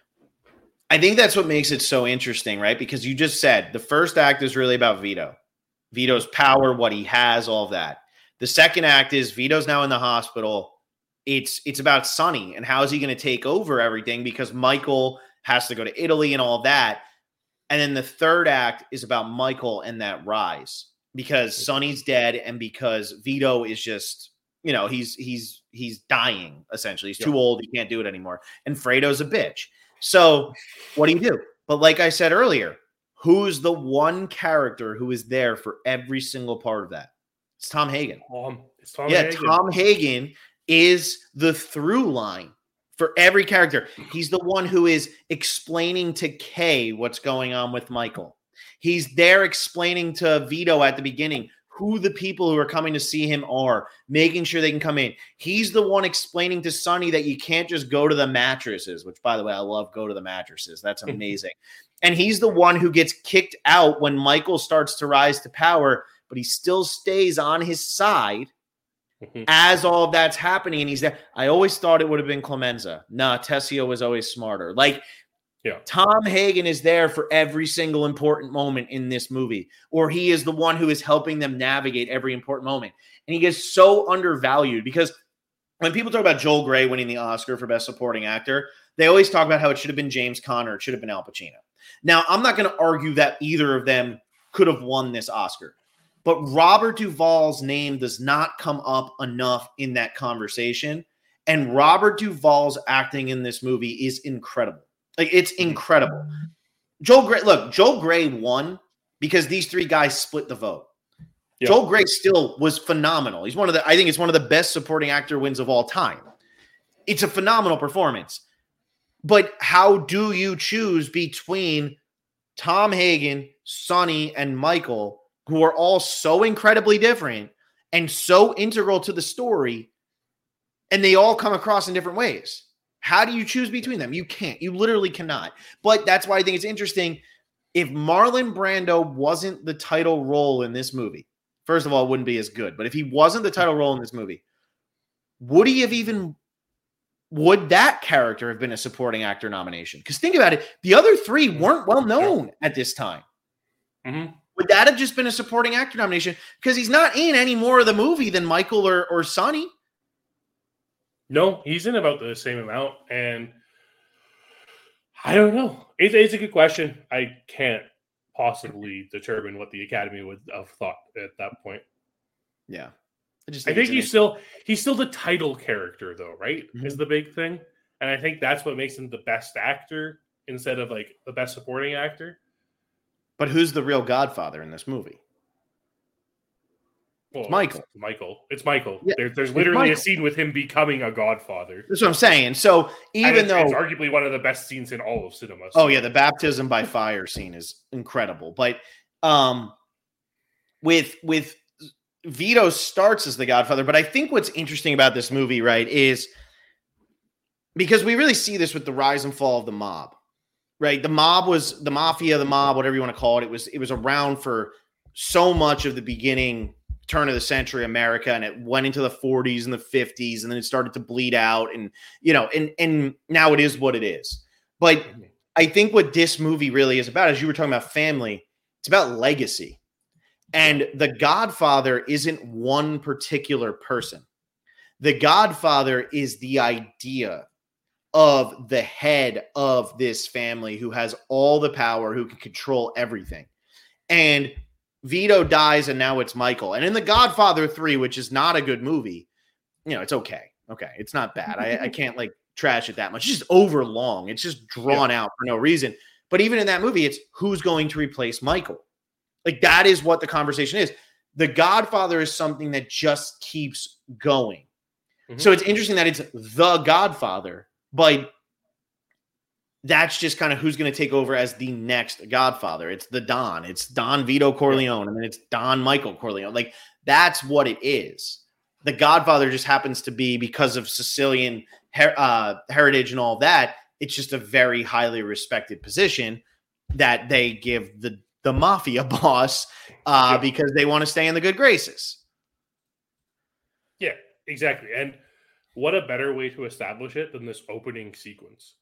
that's what makes it so interesting, right? Because you just said the first act is really about Vito. Vito's power, what he has, all of that. The second act is Vito's now in the hospital. It's about Sonny and how is he going to take over everything, because Michael has to go to Italy and all that. And then the third act is about Michael and that rise, because Sonny's dead and because Vito is just, he's dying, essentially. He's too old. He can't do it anymore. And Fredo's a bitch. So what do you do? But like I said earlier, who's the one character who is there for every single part of that? It's Tom Hagen. Tom Hagen is the through line for every character. He's the one who is explaining to Kay what's going on with Michael. He's there explaining to Vito at the beginning who the people who are coming to see him are, making sure they can come in. He's the one explaining to Sonny that you can't just go to the mattresses, which, by the way, I love go to the mattresses. That's amazing. And he's the one who gets kicked out when Michael starts to rise to power, but he still stays on his side as all of that's happening. And he's there. I always thought it would have been Clemenza. Nah, Tessio was always smarter. Tom Hagen is there for every single important moment in this movie, or he is the one who is helping them navigate every important moment. And he gets so undervalued, because when people talk about Joel Grey winning the Oscar for Best Supporting Actor, they always talk about how it should have been James Conner, it should have been Al Pacino. Now, I'm not going to argue that either of them could have won this Oscar, but Robert Duvall's name does not come up enough in that conversation. And Robert Duvall's acting in this movie is incredible. It's incredible. Joel Grey won because these three guys split the vote. Yeah. Joel Grey still was phenomenal. I think it's one of the best supporting actor wins of all time. It's a phenomenal performance. But how do you choose between Tom Hagen, Sonny, and Michael, who are all so incredibly different and so integral to the story, and they all come across in different ways? How do you choose between them? You can't. You literally cannot. But that's why I think it's interesting. If Marlon Brando wasn't the title role in this movie, first of all, it wouldn't be as good. But if he wasn't the title role in this movie, would he have even would that character have been a supporting actor nomination? Because think about it, the other three weren't well known at this time. Mm-hmm. Would that have just been a supporting actor nomination? Because he's not in any more of the movie than Michael or Sonny. No, he's in about the same amount, and I don't know. It's a good question. I can't possibly determine what the Academy would have thought at that point. Yeah. I think he's still the title character, though, right? Mm-hmm. Is the big thing. And I think that's what makes him the best actor instead of like the best supporting actor. But who's the real godfather in this movie? Well, it's Michael. It's Michael. Yeah, there's literally a scene with him becoming a godfather. That's what I'm saying. So even though it's arguably one of the best scenes in all of cinema. So. Oh yeah, the baptism by fire scene is incredible. But with Vito starts as the godfather, but I think what's interesting about this movie, right, is because we really see this with the rise and fall of the mob. Right? The mob was the mafia, the mob, whatever you want to call it. It was around for so much of the beginning turn of the century America, and it went into the 40s and the 50s, and then it started to bleed out, and and now it is what it is. But I think what this movie really is about, as you were talking about family, it's about legacy. And the Godfather isn't one particular person. The Godfather is the idea of the head of this family who has all the power, who can control everything. And Vito dies, and now it's Michael. And in The Godfather 3, which is not a good movie, it's okay. Okay, it's not bad. I can't like trash it that much. It's just over long. It's just drawn out for no reason. But even in that movie, it's who's going to replace Michael. Like that is what the conversation is. The Godfather is something that just keeps going. Mm-hmm. So it's interesting that it's The Godfather, but that's just kind of who's going to take over as the next Godfather. It's the Don. It's Don Vito Corleone, and then it's Don Michael Corleone. Like that's what it is. The Godfather just happens to be, because of Sicilian heritage and all that, it's just a very highly respected position that they give the mafia boss because they want to stay in the good graces. Yeah, exactly. And what a better way to establish it than this opening sequence.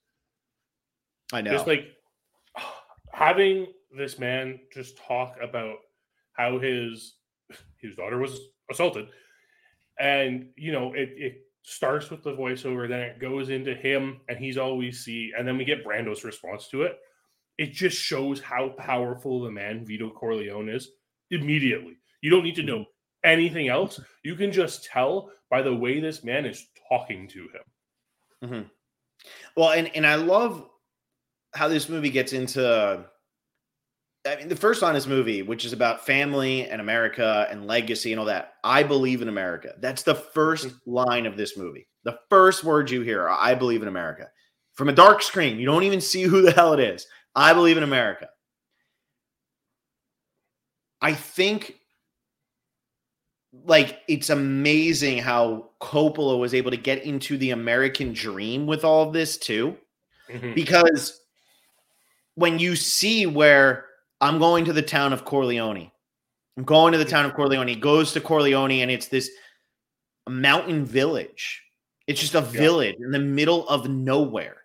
I know. Just like having this man just talk about how his daughter was assaulted. And, it starts with the voiceover, then it goes into him, and he's always and then we get Brando's response to it. It just shows how powerful the man Vito Corleone is immediately. You don't need to know anything else. You can just tell by the way this man is talking to him. Mm-hmm. Well, and I love how this movie gets into, the first line of this movie, which is about family and America and legacy and all that. I believe in America. That's the first line of this movie. The first words you hear are, I believe in America. From a dark screen, you don't even see who the hell it is. I believe in America. I think it's amazing how Coppola was able to get into the American dream with all of this too. Mm-hmm. Because when you see where I'm going to the town of Corleone, he goes to Corleone, and it's this mountain village. It's just a village in the middle of nowhere.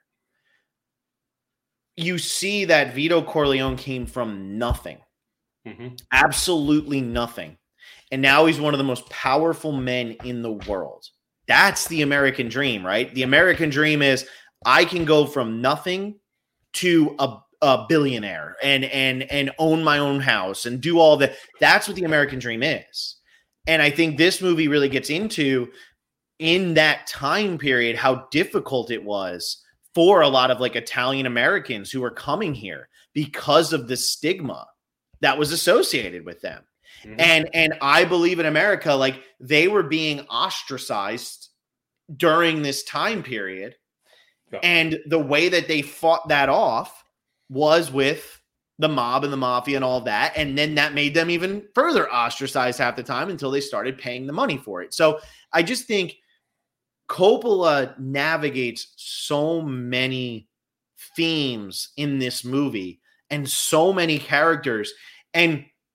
You see that Vito Corleone came from nothing, absolutely nothing. And now he's one of the most powerful men in the world. That's the American dream, right? The American dream is I can go from nothing to a billionaire and own my own house and do all that. That's what the American dream is. And I think this movie really gets into, in that time period, how difficult it was for a lot of Italian Americans who were coming here because of the stigma that was associated with them. Mm-hmm. And I believe in America, they were being ostracized during this time period. Yeah. And the way that they fought that off was with the mob and the mafia and all that. And then that made them even further ostracized half the time until they started paying the money for it. So I just think Coppola navigates so many themes in this movie and so many characters. And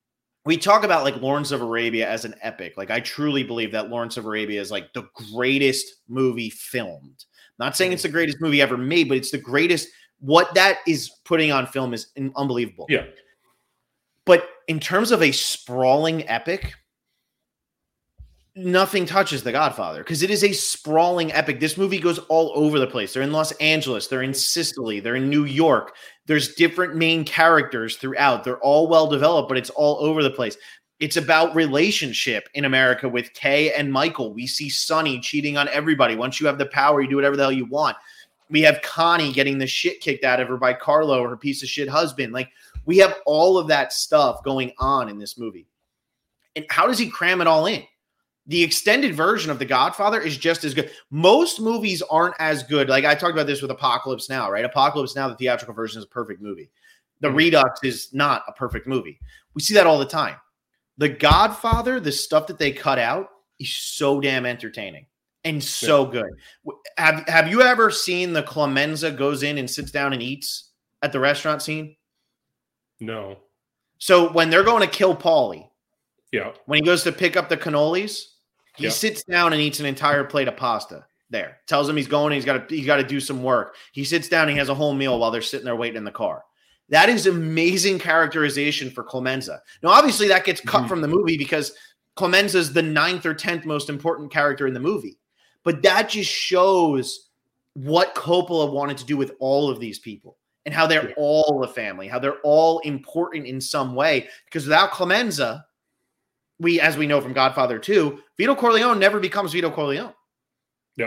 we talk about like Lawrence of Arabia as an epic. Like I truly believe that Lawrence of Arabia is like the greatest movie filmed. Not saying it's the greatest movie ever made, but it's the greatest. What that is putting on film is unbelievable. Yeah. But in terms of a sprawling epic, nothing touches The Godfather because it is a sprawling epic. This movie goes all over the place. They're in Los Angeles. They're in Sicily. They're in New York. There's different main characters throughout. They're all well developed, but it's all over the place. It's about relationship in America with Kay and Michael. We see Sonny cheating on everybody. Once you have the power, you do whatever the hell you want. We have Connie getting the shit kicked out of her by Carlo, her piece of shit husband. Like, we have all of that stuff going on in this movie. And how does he cram it all in? The extended version of The Godfather is just as good. Most movies aren't as good. Like I talked about this with Apocalypse Now, right? Apocalypse Now, the theatrical version is a perfect movie. The Redux is not a perfect movie. We see that all the time. The Godfather, the stuff that they cut out is so damn entertaining and so good. Have you ever seen the Clemenza goes in and sits down and eats at the restaurant scene? No. So when they're going to kill Paulie, when he goes to pick up the cannolis, he sits down and eats an entire plate of pasta there. Tells him he's going, he's got to do some work. He sits down and he has a whole meal while they're sitting there waiting in the car. That is amazing characterization for Clemenza. Now, obviously, that gets cut from the movie because Clemenza is the 9th or 10th most important character in the movie. But that just shows what Coppola wanted to do with all of these people and how they're all a family, how they're all important in some way. Because without Clemenza, as we know from Godfather 2, Vito Corleone never becomes Vito Corleone. Yeah.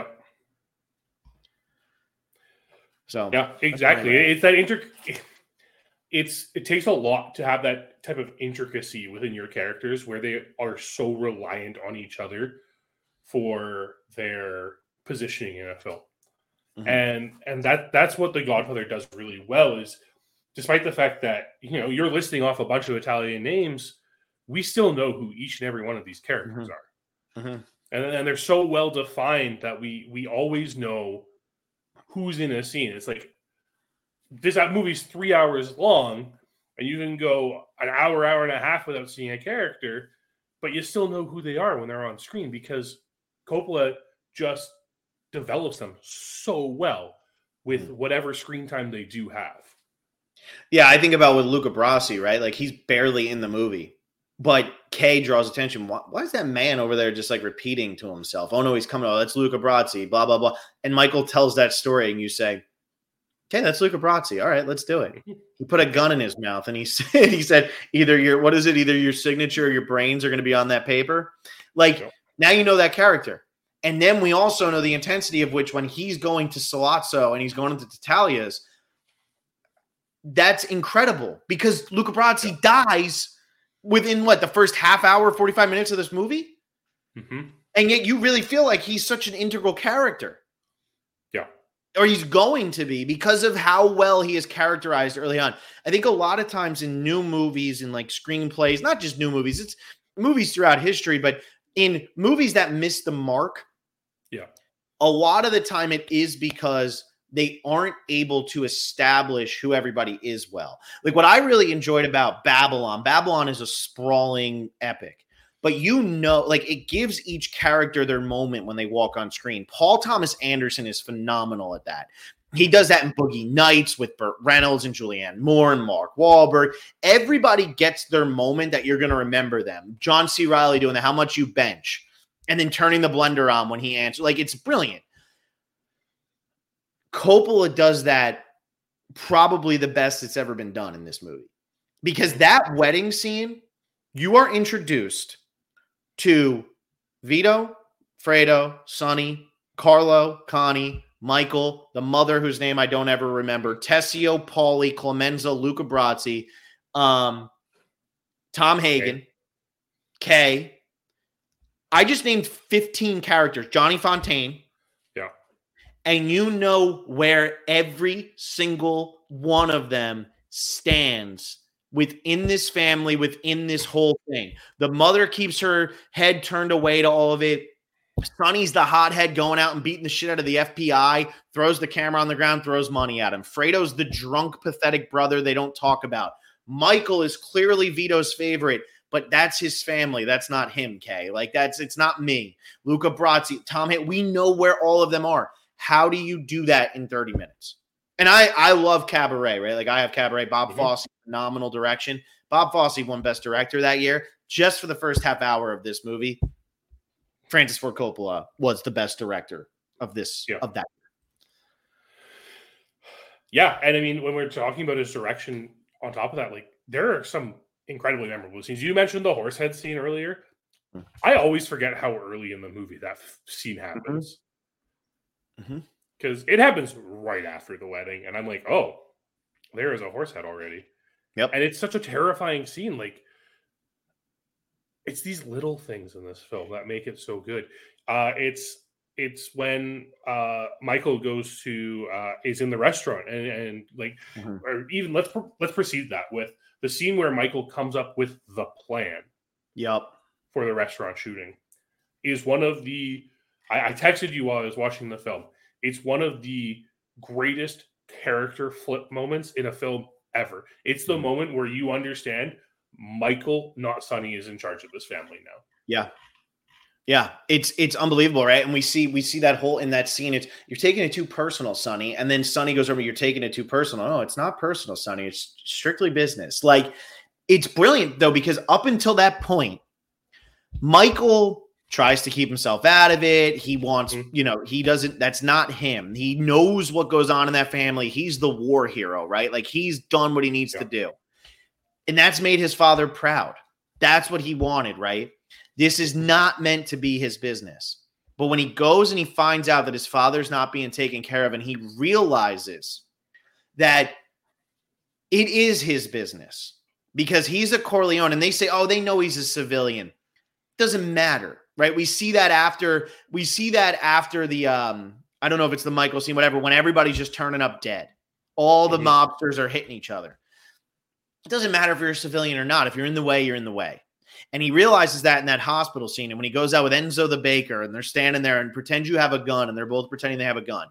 So yeah, exactly. It's that it takes a lot to have that type of intricacy within your characters where they are so reliant on each other for their positioning in a film. Mm-hmm. And that's what The Godfather does really well is despite the fact that, you're listing off a bunch of Italian names, we still know who each and every one of these characters are. Mm-hmm. And they're so well defined that we always know who's in a scene. It's like that movie's 3 hours long and you can go an hour and a half without seeing a character, but you still know who they are when they're on screen because Coppola just develops them so well with whatever screen time they do have. Yeah, I think about with Luca Brasi, right? Like he's barely in the movie. But Kay draws attention. Why is that man over there just like repeating to himself? Oh, no, he's coming. Oh, that's Luca Brasi, blah, blah, blah. And Michael tells that story and you say, okay, that's Luca Brasi. All right, let's do it. He put a gun in his mouth and he said, either your signature or your brains are going to be on that paper. Like now you know that character. And then we also know the intensity of which when he's going to Sollozzo and he's going into Tatalia's, that's incredible because Luca Brasi dies within the first half hour, 45 minutes of this movie? Mm-hmm. And yet you really feel like he's such an integral character. Yeah. Or he's going to be because of how well he is characterized early on. I think a lot of times in new movies and like screenplays, not just new movies, it's movies throughout history, but in movies that miss the mark, a lot of the time it is because they aren't able to establish who everybody is well. Like what I really enjoyed about Babylon is a sprawling epic, but it gives each character their moment when they walk on screen. Paul Thomas Anderson is phenomenal at that. He does that in Boogie Nights with Burt Reynolds and Julianne Moore and Mark Wahlberg. Everybody gets their moment that you're going to remember them. John C. Reilly doing the How Much You Bench and then turning the blender on when he answers. Like, it's brilliant. Coppola does that probably the best it's ever been done in this movie. Because that wedding scene, you are introduced to Vito, Fredo, Sonny, Carlo, Connie, Michael, the mother whose name I don't ever remember, Tessio, Paulie, Clemenza, Luca Brasi, Tom Hagen, Kay. I just named 15 characters. Johnny Fontaine. Yeah. And you know where every single one of them stands within this family, within this whole thing. The mother keeps her head turned away to all of it. Sonny's the hothead going out and beating the shit out of the FBI, throws the camera on the ground, throws money at him. Fredo's the drunk, pathetic brother they don't talk about. Michael is clearly Vito's favorite, but that's his family. That's not him, Kay. Like it's not me. Luca Brasi, Tom Hanks. We know where all of them are. How do you do that in 30 minutes? And I love Cabaret, right? Like I have Cabaret. Bob Fosse, phenomenal direction. Bob Fosse won Best Director that year. Just for the first half hour of this movie, Francis Ford Coppola was the best director of this of that. Yeah, and I mean, when we're talking about his direction, on top of that, like there are some incredibly memorable scenes. You mentioned the horsehead scene earlier. I always forget how early in the movie that scene happens. Because it happens right after the wedding, and I'm like, oh, there is a horsehead already. Yep. And it's such a terrifying scene. Like, it's these little things in this film that make it so good. It's when Michael goes to is in the restaurant and like, or even let's proceed that with the scene where Michael comes up with the plan. Yep. For the restaurant shooting is one of the. I texted you while I was watching the film. It's one of the greatest character flip moments in a film ever. It's the moment where you understand Michael, not Sonny, is in charge of this family now. Yeah. Yeah. It's unbelievable, right? And we see that whole in that scene. It's you're taking it too personal, Sonny. And then Sonny goes over, you're taking it too personal. No, it's not personal, Sonny. It's strictly business. Like, it's brilliant though, because up until that point, Michael tries to keep himself out of it. He wants, he doesn't, that's not him. He knows what goes on in that family. He's the war hero, right? Like he's done what he needs to do. And that's made his father proud. That's what he wanted, right? This is not meant to be his business. But when he goes and he finds out that his father's not being taken care of, and he realizes that it is his business because he's a Corleone, and they say, oh, they know he's a civilian. Doesn't matter, right? We see that after the I don't know if it's the Michael scene, whatever, when everybody's just turning up dead. All the mobsters are hitting each other. It doesn't matter if you're a civilian or not. If you're in the way, you're in the way. And he realizes that in that hospital scene. And when he goes out with Enzo the baker and they're standing there and pretend you have a gun and they're both pretending they have a gun,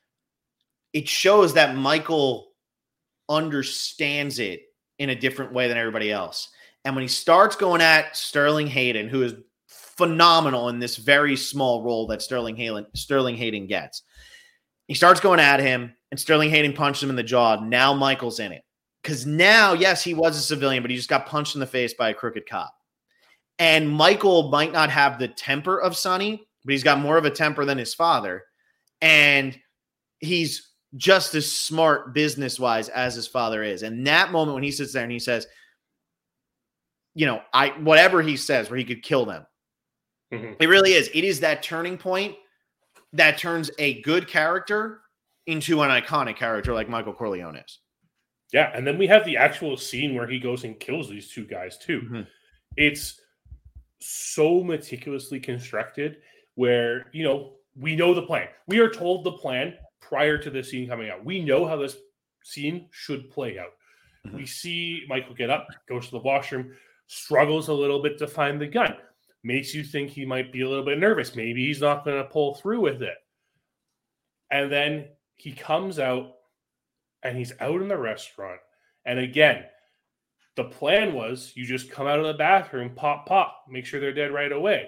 it shows that Michael understands it in a different way than everybody else. And when he starts going at Sterling Hayden, who is phenomenal in this very small role that Sterling Hayden gets, he starts going at him, and Sterling Hayden punches him in the jaw. Now Michael's in it. Because now, yes, he was a civilian, but he just got punched in the face by a crooked cop. And Michael might not have the temper of Sonny, but he's got more of a temper than his father. And he's just as smart business-wise as his father is. And that moment when he sits there and he says, whatever he says, where he could kill them. It really is. It is that turning point that turns a good character into an iconic character like Michael Corleone is. Yeah, and then we have the actual scene where he goes and kills these two guys too. It's so meticulously constructed where, we know the plan. We are told the plan prior to the scene coming out. We know how this scene should play out. We see Michael get up, goes to the washroom, struggles a little bit to find the gun. Makes you think he might be a little bit nervous. Maybe he's not going to pull through with it. And then he comes out and he's out in the restaurant. And again, the plan was you just come out of the bathroom, pop, make sure they're dead right away.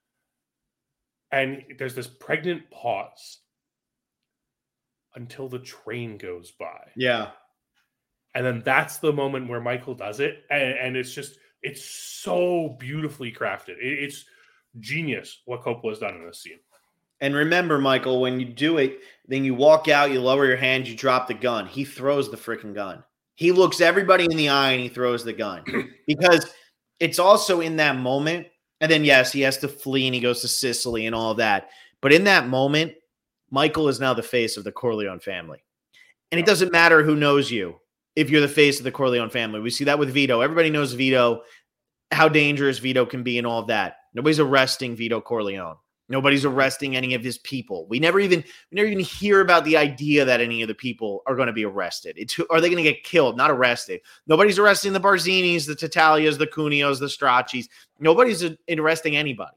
And there's this pregnant pause until the train goes by. Yeah. And then that's the moment where Michael does it. And it's so beautifully crafted. It's genius what Coppola's done in this scene. And remember, Michael, when you do it, then you walk out, you lower your hands, you drop the gun. He throws the freaking gun. He looks everybody in the eye and he throws the gun. Because it's also in that moment. And then, yes, he has to flee and he goes to Sicily and all that. But in that moment, Michael is now the face of the Corleone family. And it doesn't matter who knows you if you're the face of the Corleone family. We see that with Vito. Everybody knows Vito, how dangerous Vito can be and all of that. Nobody's arresting Vito Corleone. Nobody's arresting any of his people. We never even hear about the idea that any of the people are going to be arrested. Are they going to get killed, not arrested? Nobody's arresting the Barzinis, the Tatalias, the Cunios, the Strachis. Nobody's arresting anybody.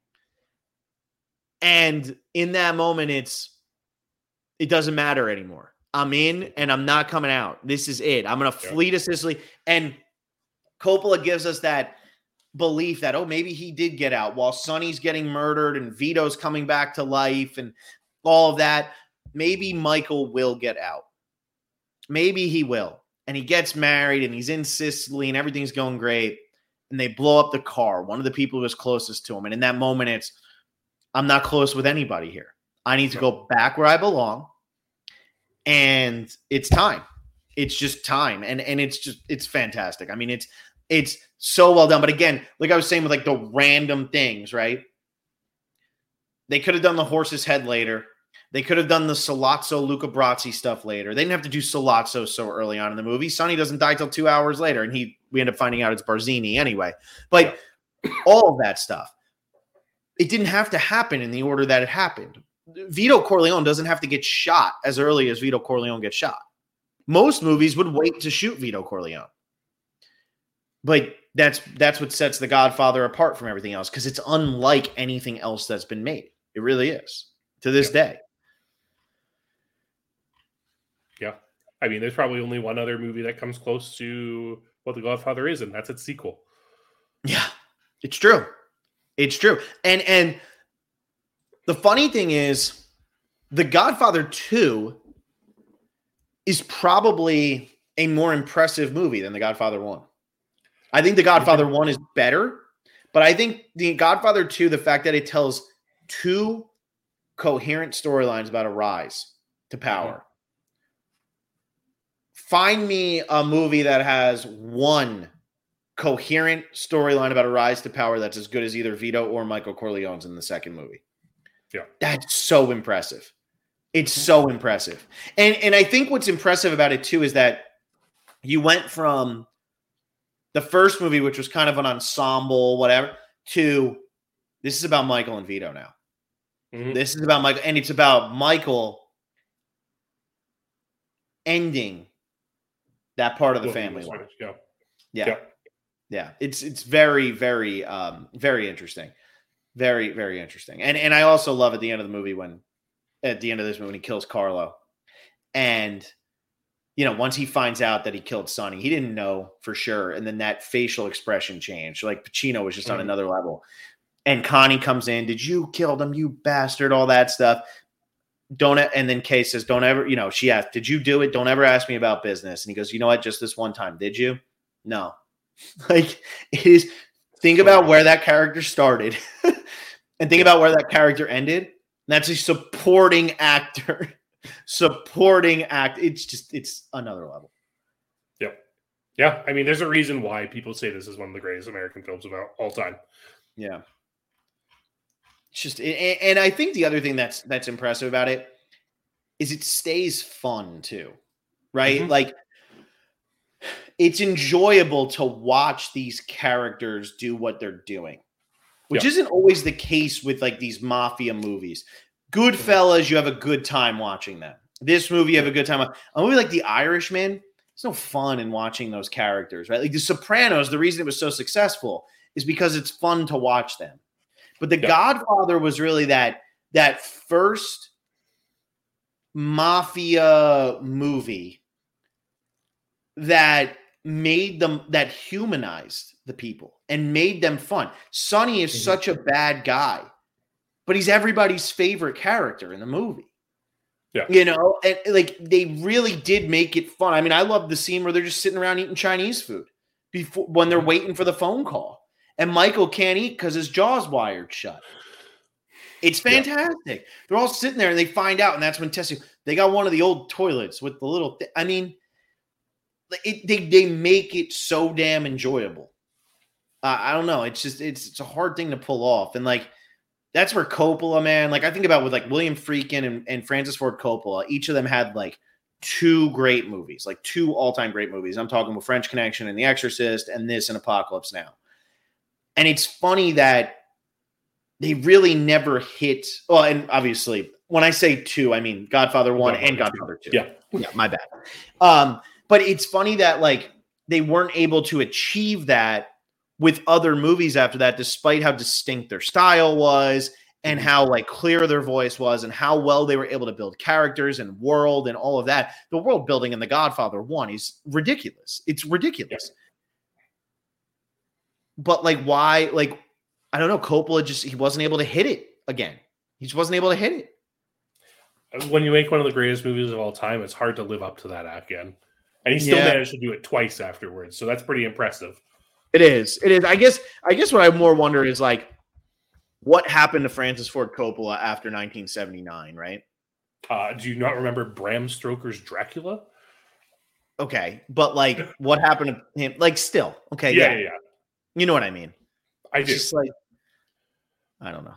And in that moment, it doesn't matter anymore. I'm in and I'm not coming out. This is it. I'm going to flee to Sicily. And Coppola gives us that belief that, oh, maybe he did get out while Sonny's getting murdered and Vito's coming back to life and all of that. Maybe Michael will get out. Maybe he will. And he gets married and he's in Sicily and everything's going great. And they blow up the car. One of the people who was closest to him. And in that moment, it's, I'm not close with anybody here. I need to go back where I belong. And it's time. It's just time. And it's fantastic. I mean, it's so well done. But again, like I was saying with like the random things, right? They could have done the horse's head later. They could have done the Sollozzo Luca Brasi stuff later. They didn't have to do Sollozzo so early on in the movie. Sonny doesn't die till 2 hours later, and we end up finding out it's Barzini anyway. But all of that stuff, it didn't have to happen in the order that it happened. Vito Corleone doesn't have to get shot as early as Vito Corleone gets shot. Most movies would wait to shoot Vito Corleone. But that's what sets The Godfather apart from everything else, because it's unlike anything else that's been made. It really is, to this day. Yeah. I mean, there's probably only one other movie that comes close to what The Godfather is, and that's its sequel. Yeah, it's true. It's true. And the funny thing is, The Godfather 2 is probably a more impressive movie than The Godfather 1. I think The Godfather 1 is better, but I think The Godfather 2, the fact that it tells two coherent storylines about a rise to power. Find me a movie that has one coherent storyline about a rise to power that's as good as either Vito or Michael Corleone's in the second movie. Yeah. That's so impressive. It's so impressive. And I think what's impressive about it too is that you went from the first movie, which was kind of an ensemble, whatever, to this is about Michael and Vito now. Mm-hmm. This is about Michael, and it's about Michael ending that part of the family line. Yeah. It's very, very, very interesting. Very, very interesting. And I also love at the end of the movie at the end of this movie when he kills Carlo. And, you know, once he finds out that he killed Sonny, he didn't know for sure. And then that facial expression changed. Like Pacino was just on another level. And Connie comes in, did you kill them, you bastard, all that stuff. And then Kay says, don't ever, you know, she asked, did you do it? Don't ever ask me about business. And he goes, you know what? Just this one time. Did you? No. Like, it is, think about where that character started and think about where that character ended. And that's a supporting actor. It's another level. Yep. Yeah. I mean, there's a reason why people say this is one of the greatest American films of all time. Yeah. It's just, and I think the other thing that's impressive about it is it stays fun too, right? Mm-hmm. Like, it's enjoyable to watch these characters do what they're doing, which isn't always the case with like these mafia movies. Goodfellas, you have a good time watching them. This movie, you have a good time. A movie like The Irishman, there's no fun in watching those characters, right? Like The Sopranos, the reason it was so successful is because it's fun to watch them. But The Godfather was really that first mafia movie that humanized the people and made them fun. Sonny is such a bad guy, but he's everybody's favorite character in the movie. Yeah. You know, and like they really did make it fun. I mean, I love the scene where they're just sitting around eating Chinese food when they're waiting for the phone call. And Michael can't eat because his jaw's wired shut. It's fantastic. Yeah. They're all sitting there and they find out, and that's when Tessie, they got one of the old toilets with the little I mean, they make it so damn enjoyable. I don't know. It's just it's a hard thing to pull off. And like that's where Coppola, man, like I think about with like William Friedkin and Francis Ford Coppola, each of them had like two great movies, like two all-time great movies. I'm talking with French Connection and The Exorcist and this and Apocalypse Now. And it's funny that they really never hit. Well, and obviously, when I say two, I mean Godfather 1 and Godfather 2. Yeah, my bad. But it's funny that like they weren't able to achieve that with other movies after that, despite how distinct their style was and how like clear their voice was and how well they were able to build characters and world and all of that. The world building in The Godfather 1 is ridiculous. It's ridiculous. but like, why? Like, I don't know. Coppola he wasn't able to hit it again. He just wasn't able to hit it. When you make one of the greatest movies of all time, it's hard to live up to that again. And he still managed to do it twice afterwards. So that's pretty impressive. It is. I guess what I more wonder is like, what happened to Francis Ford Coppola after 1979, right? Do you not remember Bram Stoker's Dracula? Okay, but like, what happened to him? Like, still, okay, yeah. You know what I mean? I do. Just like, I don't know.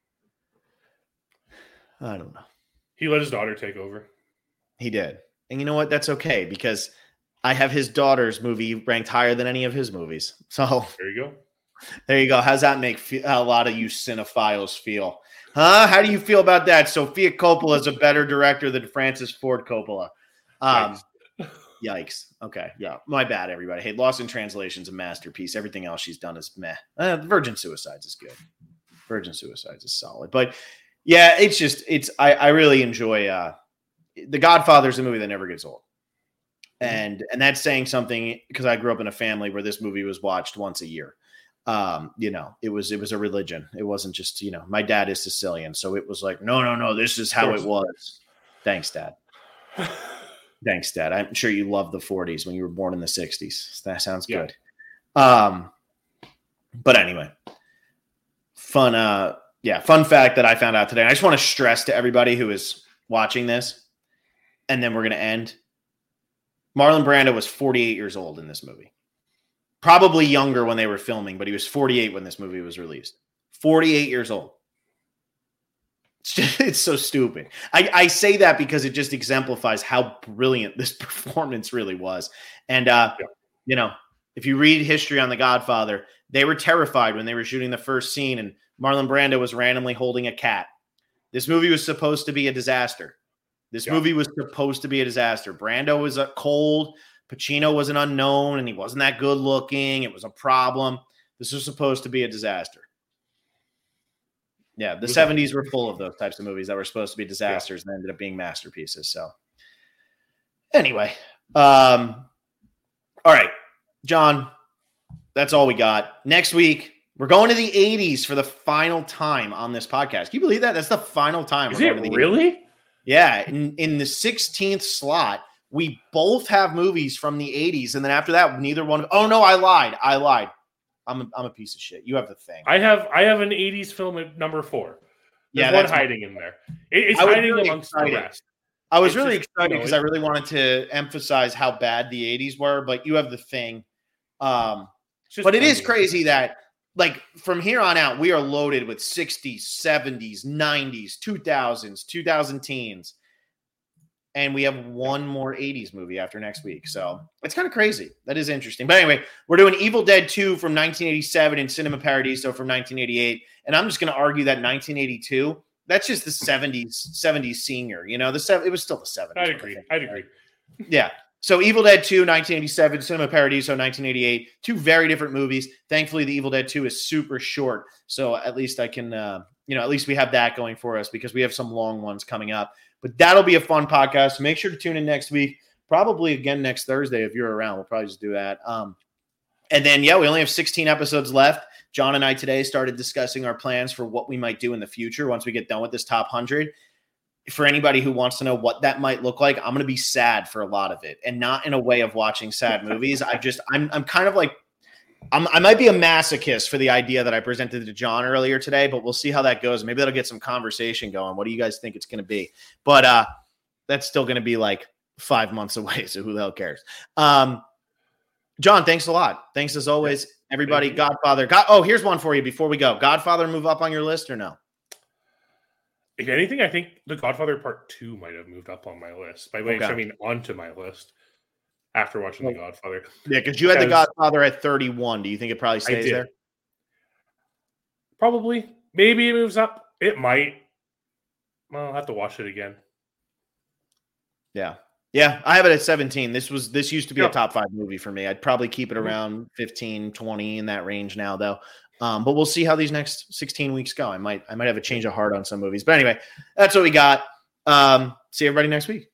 He let his daughter take over. He did, and you know what? That's okay because I have his daughter's movie ranked higher than any of his movies. So there you go. There you go. How's that make a lot of you cinephiles feel? Huh? How do you feel about that? Sofia Coppola is a better director than Francis Ford Coppola. Yikes. Okay. Yeah. My bad, everybody. Hey, Lost in Translation's a masterpiece. Everything else she's done is meh. Virgin Suicides is good. Virgin Suicides is solid. But yeah, I really enjoy The Godfather's a movie that never gets old. And that's saying something because I grew up in a family where this movie was watched once a year. It was a religion. It wasn't just, my dad is Sicilian. So it was like, no, this is how it was. Thanks, Dad. Thanks, Dad. I'm sure you loved the 40s when you were born in the 60s. That sounds good. But anyway, fun fact that I found out today. And I just want to stress to everybody who is watching this, and then we're going to end. Marlon Brando was 48 years old in this movie. Probably younger when they were filming, but he was 48 when this movie was released. 48 years old. It's so stupid. I say that because it just exemplifies how brilliant this performance really was. And, if you read history on The Godfather, they were terrified when they were shooting the first scene and Marlon Brando was randomly holding a cat. This movie was supposed to be a disaster. Brando was cold. Pacino was an unknown and he wasn't that good looking. It was a problem. This was supposed to be a disaster. Yeah, the 70s were full of those types of movies that were supposed to be disasters and ended up being masterpieces. So anyway, all right, John, that's all we got. Next week, we're going to the 80s for the final time on this podcast. Can you believe that? That's the final time. Is it really? 80s. Yeah, in the 16th slot, we both have movies from the 80s, and then after that, neither one. Oh no, I lied. I'm a piece of shit. You have the thing. I have an 80s film at number 4. There's one hiding in there. It's hiding really amongst the rest. I was really excited because I really wanted to emphasize how bad the 80s were, but you have the thing. But it is crazy that, like, from here on out, we are loaded with 60s, 70s, 90s, 2000s, 2000 teens. And we have one more 80s movie after next week. So it's kind of crazy. That is interesting. But anyway, we're doing Evil Dead 2 from 1987 and Cinema Paradiso from 1988. And I'm just going to argue that 1982, that's just the 70s senior. It was still the 70s. I'd agree. Yeah. So Evil Dead 2, 1987, Cinema Paradiso, 1988. Two very different movies. Thankfully, the Evil Dead 2 is super short. So at least I can, at least we have that going for us because we have some long ones coming up. But that'll be a fun podcast. So make sure to tune in next week. Probably again next Thursday if you're around. We'll probably just do that. And then, we only have 16 episodes left. John and I today started discussing our plans for what we might do in the future once we get done with this top 100. For anybody who wants to know what that might look like, I'm going to be sad for a lot of it, and not in a way of watching sad movies. I'm kind of like, I might be a masochist for the idea that I presented to John earlier today, but we'll see how that goes. Maybe that'll get some conversation going. What do you guys think it's going to be? But that's still going to be like 5 months away, so who the hell cares? John, thanks a lot. Thanks as always, everybody. Godfather. Here's one for you before we go. Godfather move up on your list or no? If anything, I think The Godfather Part 2 might have moved up on my list. By which I mean onto my list. After watching The Godfather. Yeah, because you had The Godfather at 31. Do you think it probably stays there? Probably. Maybe it moves up. It might. Well, I'll have to watch it again. Yeah. Yeah, I have it at 17. This used to be a top 5 movie for me. I'd probably keep it around 15, 20 in that range now, though. But we'll see how these next 16 weeks go. I might have a change of heart on some movies. But anyway, that's what we got. See everybody next week.